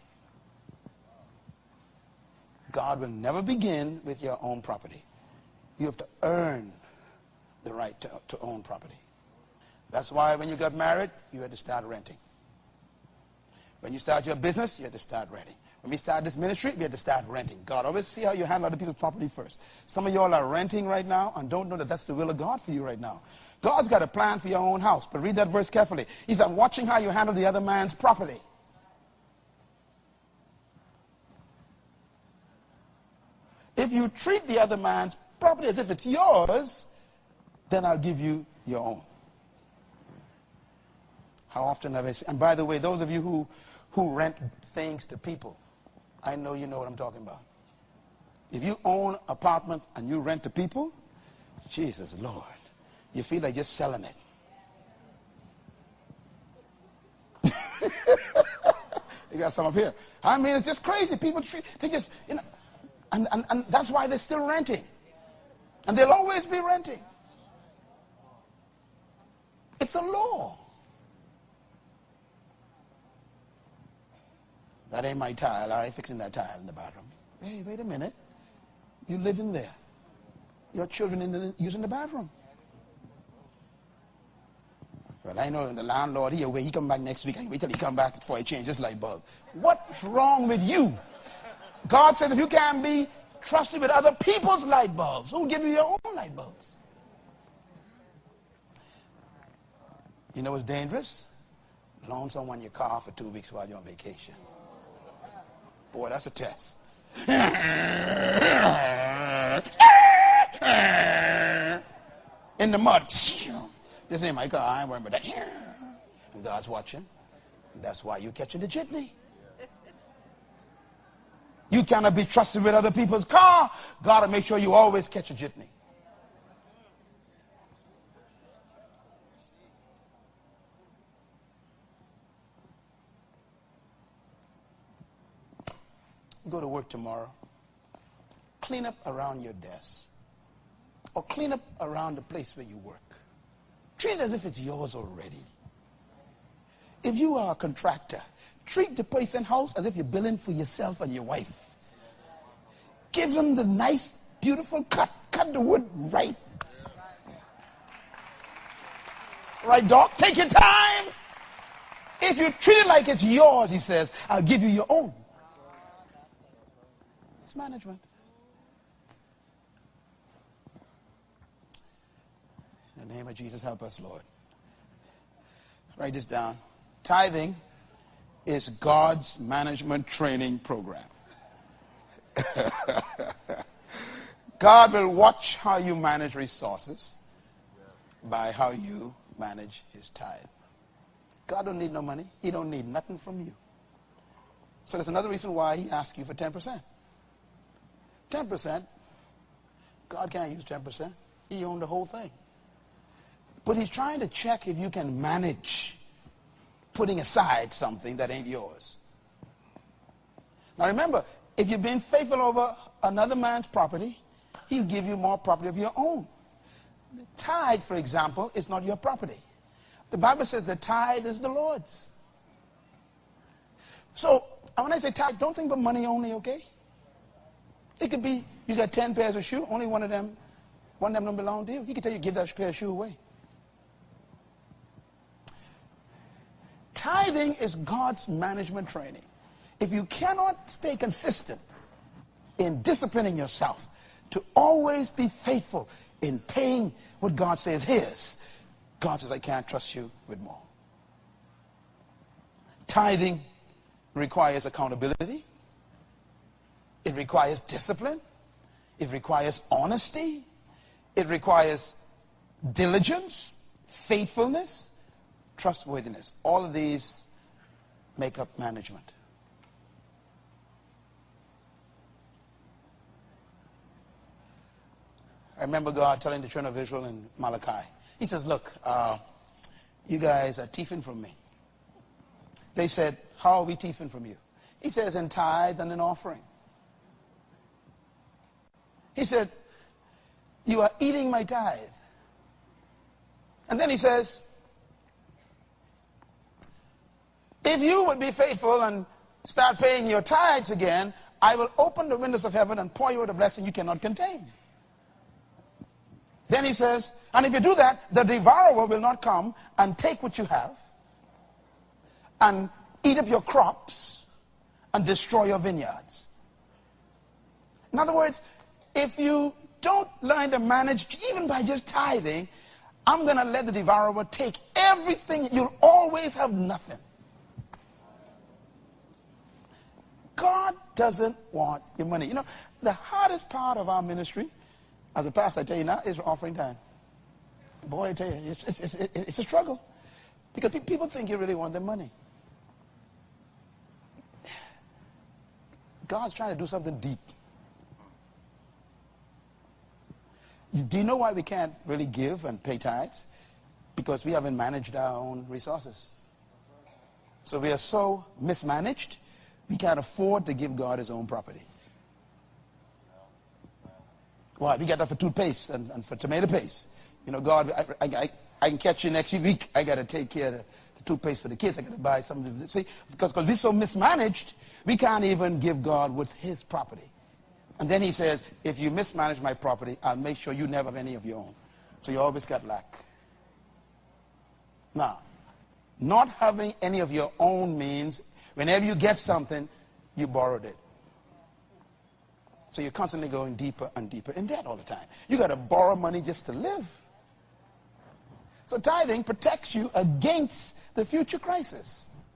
[SPEAKER 2] God will never begin with your own property. You have to earn the right to, to own property. That's why when you got married, you had to start renting. When you start your business, you had to start renting. When we start this ministry, we had to start renting. God always see how you handle other people's property first. Some of y'all are renting right now and don't know that that's the will of God for you right now. God's got a plan for your own house, but read that verse carefully. He said, I'm watching how you handle the other man's property. If you treat the other man's property as if it's yours, then I'll give you your own. How often have I seen? And by the way, those of you who, who rent things to people, I know you know what I'm talking about. If you own apartments and you rent to people, Jesus Lord, you feel like just selling it. You got some up here. I mean, it's just crazy. People treat, they just, you know, and, and, and that's why they're still renting. And they'll always be renting. It's a law. That ain't my tile. I ain't fixing that tile in the bathroom. Hey, wait a minute. You live in there. Your children in the, using the bathroom. Well, I know the landlord, he away. He come back next week. I wait till he come back before I change this light bulb. What's wrong with you? God says if you can't be trusted with other people's light bulbs, who'll give you your own light bulbs? You know what's dangerous? Loan someone your car for two weeks while you're on vacation. Boy, that's a test. In the mud. This ain't my car. I ain't worried about that. And God's watching. That's why you're catching the jitney. You cannot be trusted with other people's car. God will make sure you always catch a jitney. Go to work tomorrow. Clean up around your desk. Or clean up around the place where you work. Treat it as if it's yours already. If you are a contractor, treat the place and house as if you're billing for yourself and your wife. Give them the nice, beautiful cut. Cut the wood right. Right, Doc? Take your time. If you treat it like it's yours, he says, I'll give you your own. It's management. In the name of Jesus, help us, Lord. Write this down. Tithing is God's management training program. God will watch how you manage resources by how you manage his tithe. God don't need no money. He don't need nothing from you. So there's another reason why he asks you for ten percent. ten percent, God can't use ten percent. He owned the whole thing. But he's trying to check if you can manage putting aside something that ain't yours. Now remember, if you've been faithful over another man's property, he'll give you more property of your own. The tithe, for example, is not your property. The Bible says the tithe is the Lord's. So when I say tithe, don't think about money only, okay? It could be you got ten pairs of shoes, only one of them, one of them don't belong to you. He can tell you give that pair of shoes away. Tithing is God's management training. If you cannot stay consistent in disciplining yourself to always be faithful in paying what God says his, God says, I can't trust you with more. Tithing requires accountability. It requires discipline. It requires honesty. It requires diligence, faithfulness, trustworthiness. All of these make up management. I remember God telling the children of Israel in Malachi. He says, look, uh, you guys are thieving from me. They said, how are we thieving from you? He says, in tithe and in offering. He said, you are eating my tithe. And then he says, if you would be faithful and start paying your tithes again, I will open the windows of heaven and pour you out a blessing you cannot contain. Then he says, and if you do that, the devourer will not come and take what you have and eat up your crops and destroy your vineyards. In other words, if you don't learn to manage even by just tithing, I'm going to let the devourer take everything. You'll always have nothing. God doesn't want your money. You know, the hardest part of our ministry, as a pastor, I tell you now, is offering time. Boy, I tell you, it's, it's, it's, it's a struggle. Because people think you really want their money. God's trying to do something deep. Do you know why we can't really give and pay tithes? Because we haven't managed our own resources. So we are so mismanaged, we can't afford to give God his own property. Why? We got that for toothpaste and, and for tomato paste. You know, God, I, I, I, I can catch you next week. I got to take care of the, the toothpaste for the kids. I got to buy something. See, because because we're so mismanaged, we can't even give God what's his property. And then he says, if you mismanage my property, I'll make sure you never have any of your own. So you always got lack. Now, not having any of your own means, whenever you get something, you borrowed it. So you're constantly going deeper and deeper in debt all the time. You got to borrow money just to live. So tithing protects you against the future crisis.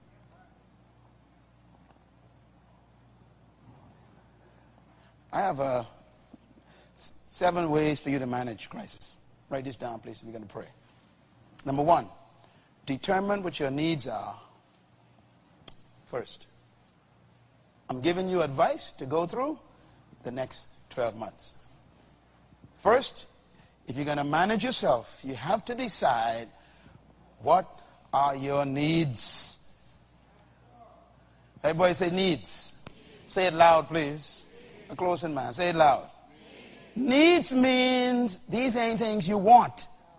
[SPEAKER 2] I have uh, seven ways for you to manage crisis. Write this down, please, if you're going to pray. Number one, determine what your needs are first. I'm giving you advice to go through the next twelve months. First, if you're going to manage yourself, you have to decide what are your needs. Everybody say needs. Say it loud, please. A close in mind. Say it loud. Needs means these ain't things you want.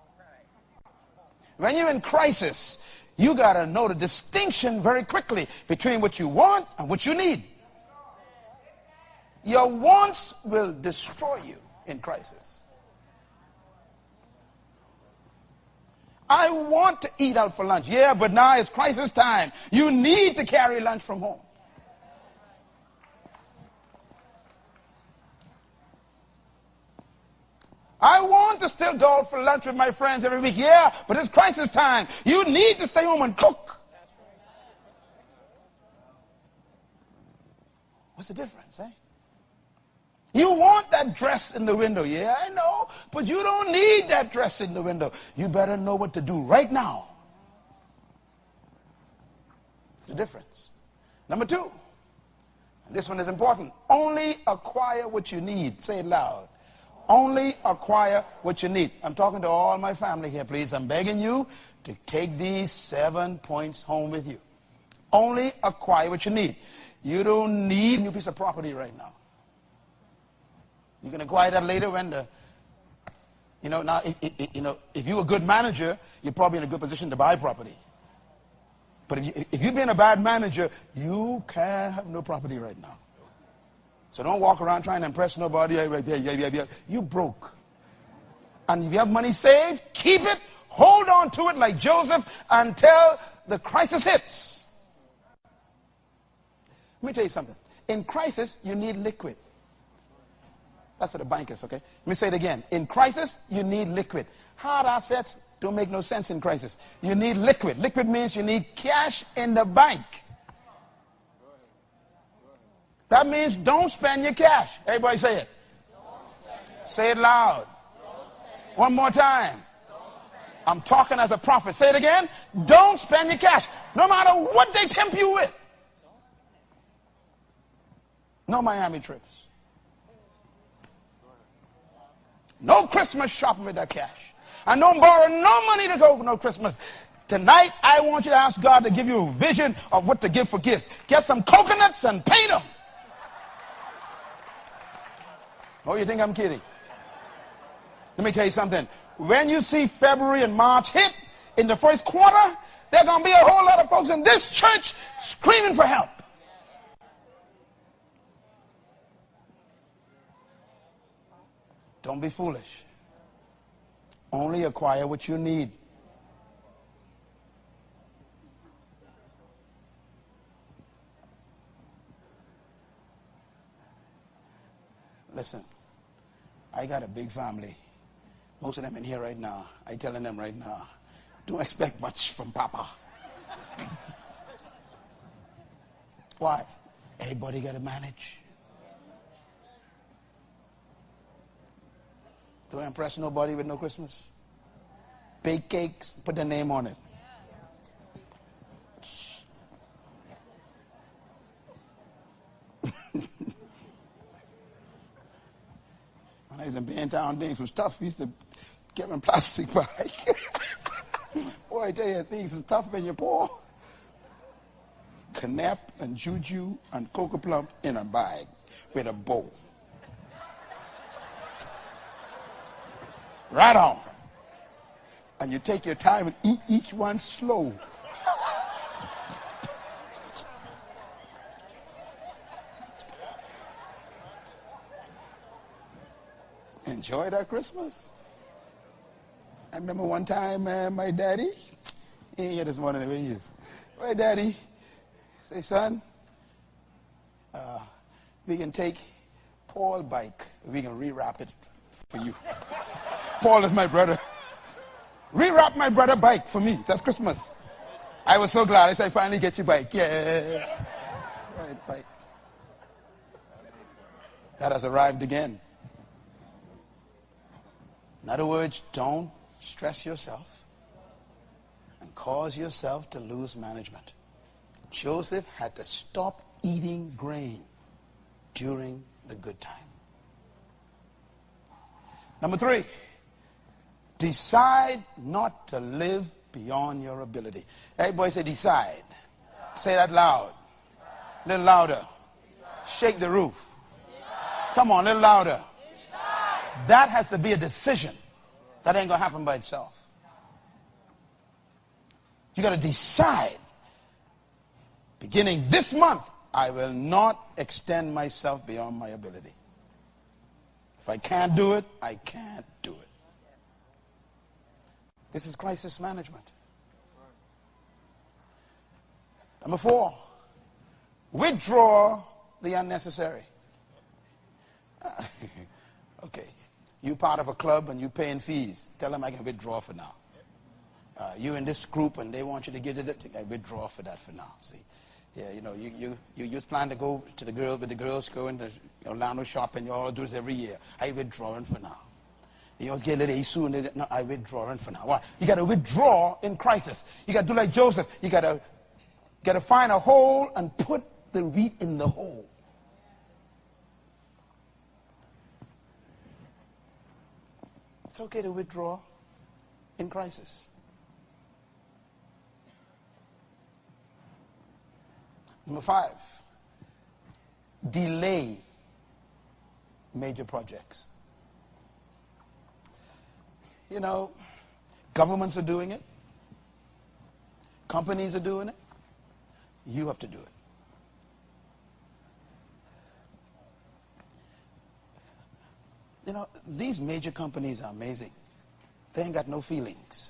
[SPEAKER 2] When you're in crisis, you got to know the distinction very quickly between what you want and what you need. Your wants will destroy you in crisis. I want to eat out for lunch. Yeah, but now it's crisis time. You need to carry lunch from home. I want to still go out for lunch with my friends every week. Yeah, but it's crisis time. You need to stay home and cook. What's the difference, eh? You want that dress in the window. Yeah, I know. But you don't need that dress in the window. You better know what to do right now. It's the difference. Number two. And this one is important. Only acquire what you need. Say it loud. Only acquire what you need. I'm talking to all my family here, please. I'm begging you to take these seven points home with you. Only acquire what you need. You don't need a new piece of property right now. You can acquire that later when the, you know, now, if, if, you know, if you're a good manager, you're probably in a good position to buy property. But if, you, if you've been a bad manager, you can't have no property right now. So don't walk around trying to impress nobody. You broke. And if you have money saved, keep it, hold on to it like Joseph until the crisis hits. Let me tell you something. In crisis, you need liquid. That's what a bank is, okay? Let me say it again. In crisis, you need liquid. Hard assets don't make no sense in crisis. You need liquid. Liquid means you need cash in the bank. That means don't spend your cash. Everybody say it. Say it loud. One more time. I'm talking as a prophet. Say it again. Don't spend your cash. No matter what they tempt you with. No Miami trips. No Christmas shopping with that cash. And don't borrow no money to go no Christmas. Tonight, I want you to ask God to give you a vision of what to give for gifts. Get some coconuts and paint them. Oh, you think I'm kidding? Let me tell you something. When you see February and March hit in the first quarter, there's going to be a whole lot of folks in this church screaming for help. Don't be foolish. Only acquire what you need. Listen, I got a big family. Most of them in here right now. I'm telling them right now, don't expect much from Papa. Why? Everybody got to manage. Don't impress nobody with no Christmas. Bake cakes, put their name on it. When I was in Baintown, things was tough. We used to get in plastic bag. Boy, I tell you, things is tough when you pour. Canap and juju and cocoa plum in a bag with a bowl. Right on. And you take your time and eat each one slow. Enjoy that Christmas. I remember one time, uh, my daddy, he ain't here this morning, where he is. My daddy, say, son, uh, we can take Paul's bike, we can rewrap it for you. Paul is my brother. Rewrap my brother bike for me. That's Christmas. I was so glad. I said, I finally get your bike. Yeah. Right, bike. That has arrived again. In other words, don't stress yourself and cause yourself to lose management. Joseph had to stop eating grain during the good time. Number three, decide not to live beyond your ability. Everybody say decide. Say that loud. A little louder. Shake the roof. Come on, a little louder. That has to be a decision. That ain't going to happen by itself. You got to decide. Beginning this month, I will not extend myself beyond my ability. If I can't do it, I can't do it. This is crisis management. Number four, withdraw the unnecessary. Uh, okay, you part of a club and you paying fees. Tell them I can withdraw for now. Uh, you in this group and they want you to give it, I withdraw for that for now. See, yeah, you know, you you you just plan to go to the girls, but the girls go into Orlando shopping. You all do this every year. I withdrawing for now. You always get a little soon. No, I withdrawing for now. Why? You got to withdraw in crisis. You got to do like Joseph. You got to got to find a hole and put the wheat in the hole. It's okay to withdraw in crisis. Number five, delay major projects. You know, governments are doing it. Companies are doing it. You have to do it. You know, these major companies are amazing. They ain't got no feelings.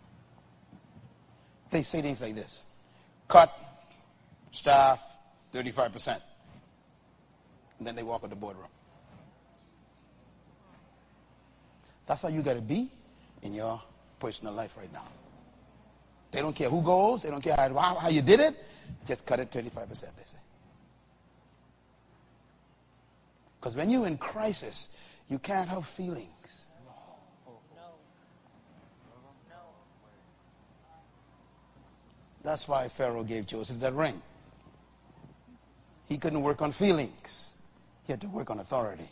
[SPEAKER 2] They say things like this: cut staff thirty-five percent. And then they walk out the boardroom. That's how you got to be in your personal life right now. They don't care who goes. They don't care how, how you did it. Just cut it thirty-five percent, they say. Because when you're in crisis, you can't have feelings. That's why Pharaoh gave Joseph that ring. He couldn't work on feelings. He had to work on authority.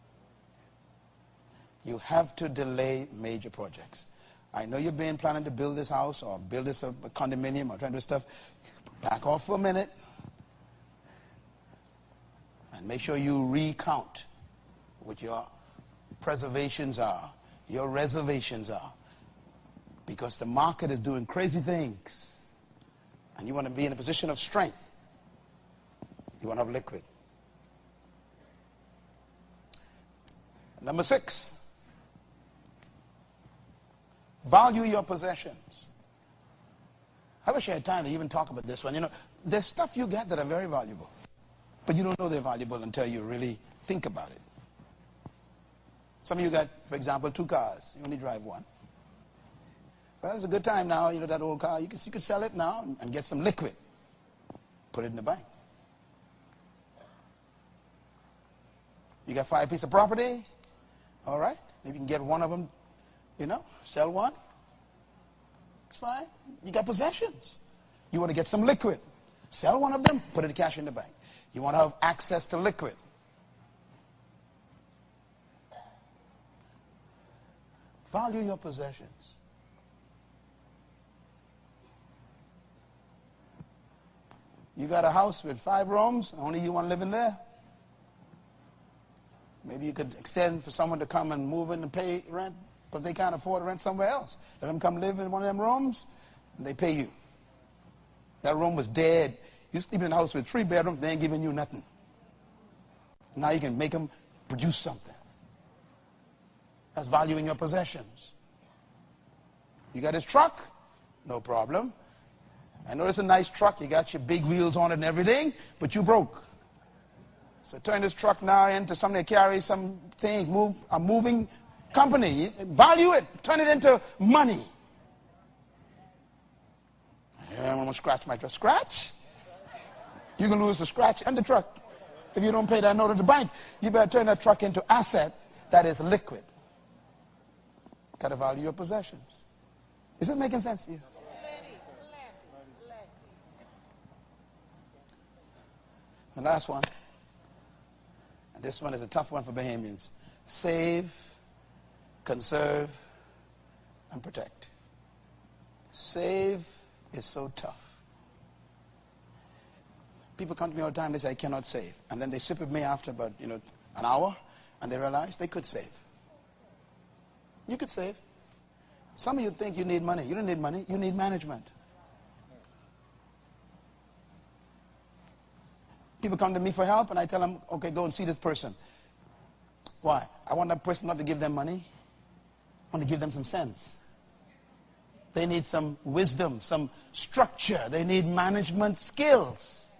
[SPEAKER 2] You have to delay major projects. I know you've been planning to build this house or build this a condominium or trying to do stuff. Back off for a minute and make sure you recount what your preservations are, your reservations are. Because the market is doing crazy things. And you want to be in a position of strength. You want to have liquid. Number six, value your possessions. I wish I had time to even talk about this one. You know, there's stuff you get that are very valuable, but you don't know they're valuable until you really think about it. Some of you got, for example, two cars. You only drive one. Well, it's a good time now. You know, that old car, you can, you can sell it now and, and get some liquid. Put it in the bank. You got five pieces of property. All right. Maybe you can get one of them, you know, sell one. It's fine. You got possessions. You want to get some liquid. Sell one of them, put the cash in the bank. You want to have access to liquid. Value your possessions. You got a house with five rooms, only you want to live in there. Maybe you could extend for someone to come and move in and pay rent, but they can't afford to rent somewhere else. Let them come live in one of them rooms, and they pay you. That room was dead. You sleep in a house with three bedrooms, they ain't giving you nothing. Now you can make them produce something. That's valuing your possessions. You got his truck? No problem. I know it's a nice truck. You got your big wheels on it and everything, but you broke. So turn this truck now into something that carries some things, move, a moving company. Value it. Turn it into money. I'm going to scratch my truck. Scratch? You can lose the scratch and the truck. If you don't pay that note at the bank, you better turn that truck into asset that is liquid. Got to value your possessions. Is it making sense to you? The last one, and this one is a tough one for Bahamians. Save, conserve, and protect. Save is so tough. People come to me all the time, they say, I cannot save. And then they sit with me after about, you know, an hour, and they realize they could save. You could save. Some of you think you need money. You don't need money. You need management. People come to me for help, and I tell them, okay, go and see this person. Why? I want that person not to give them money. I want to give them some sense. They need some wisdom, some structure. They need management skills.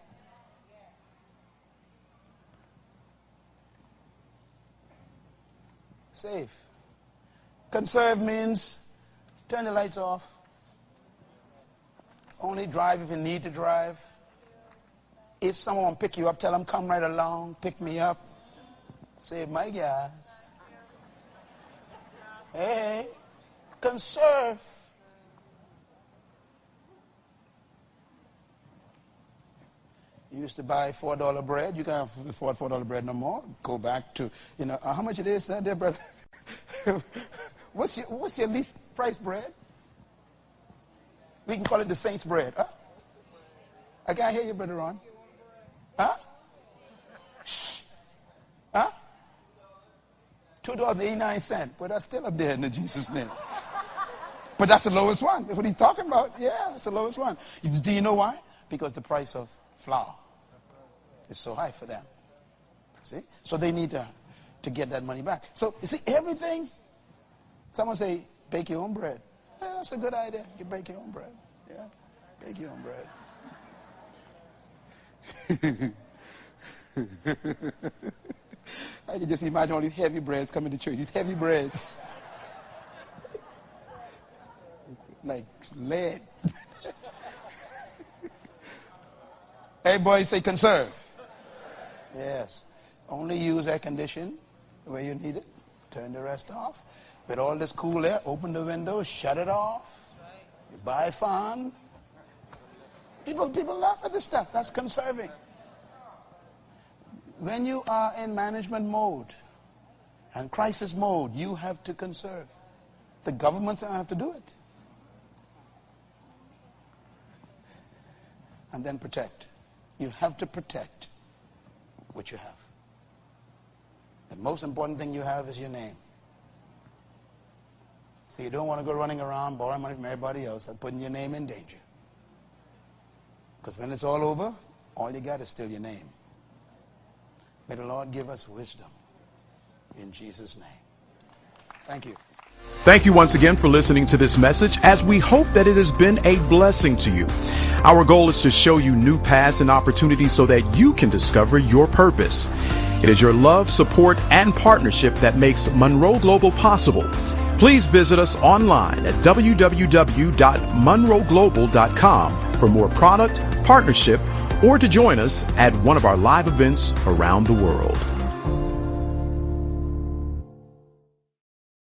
[SPEAKER 2] Save. Conserve means turn the lights off. Only drive if you need to drive. If someone pick you up, tell them, come right along, pick me up. Save my gas. Hey, conserve. You used to buy four dollar bread. You can't afford four dollar bread no more. Go back to, you know, uh, how much it is, uh, there, brother? what's, your, what's your least price bread? We can call it the saints' bread. Huh? I can't hear you, Brother Ron. Huh? two dollars and eighty-nine cents. But that's still up there in the Jesus name. But that's the lowest one. That's what he's talking about. Yeah, that's the lowest one. Do you know why? Because the price of flour is so high for them. See? So they need to, to get that money back. So, you see, everything, someone say, bake your own bread. Yeah, that's a good idea. You bake your own bread. Yeah, bake your own bread. I can just imagine all these heavy breads coming to church. These heavy breads. Like lead. Everybody say conserve. Yes. Only use air condition where you need it. Turn the rest off. With all this cool air, open the window, shut it off. You buy a fan. People, people laugh at this stuff. That's conserving. When you are in management mode and crisis mode, you have to conserve. The governments don't have to do it. And then protect. You have to protect what you have. The most important thing you have is your name. So you don't want to go running around borrowing money from everybody else and putting your name in danger. Because when it's all over, all you got is still your name. May the Lord give us wisdom in Jesus' name. Thank you.
[SPEAKER 1] Thank you once again for listening to this message, as we hope that it has been a blessing to you. Our goal is to show you new paths and opportunities so that you can discover your purpose. It is your love, support, and partnership that makes Monroe Global possible. Please visit us online at w w w dot monroe global dot com for more product, partnership, or to join us at one of our live events around the world.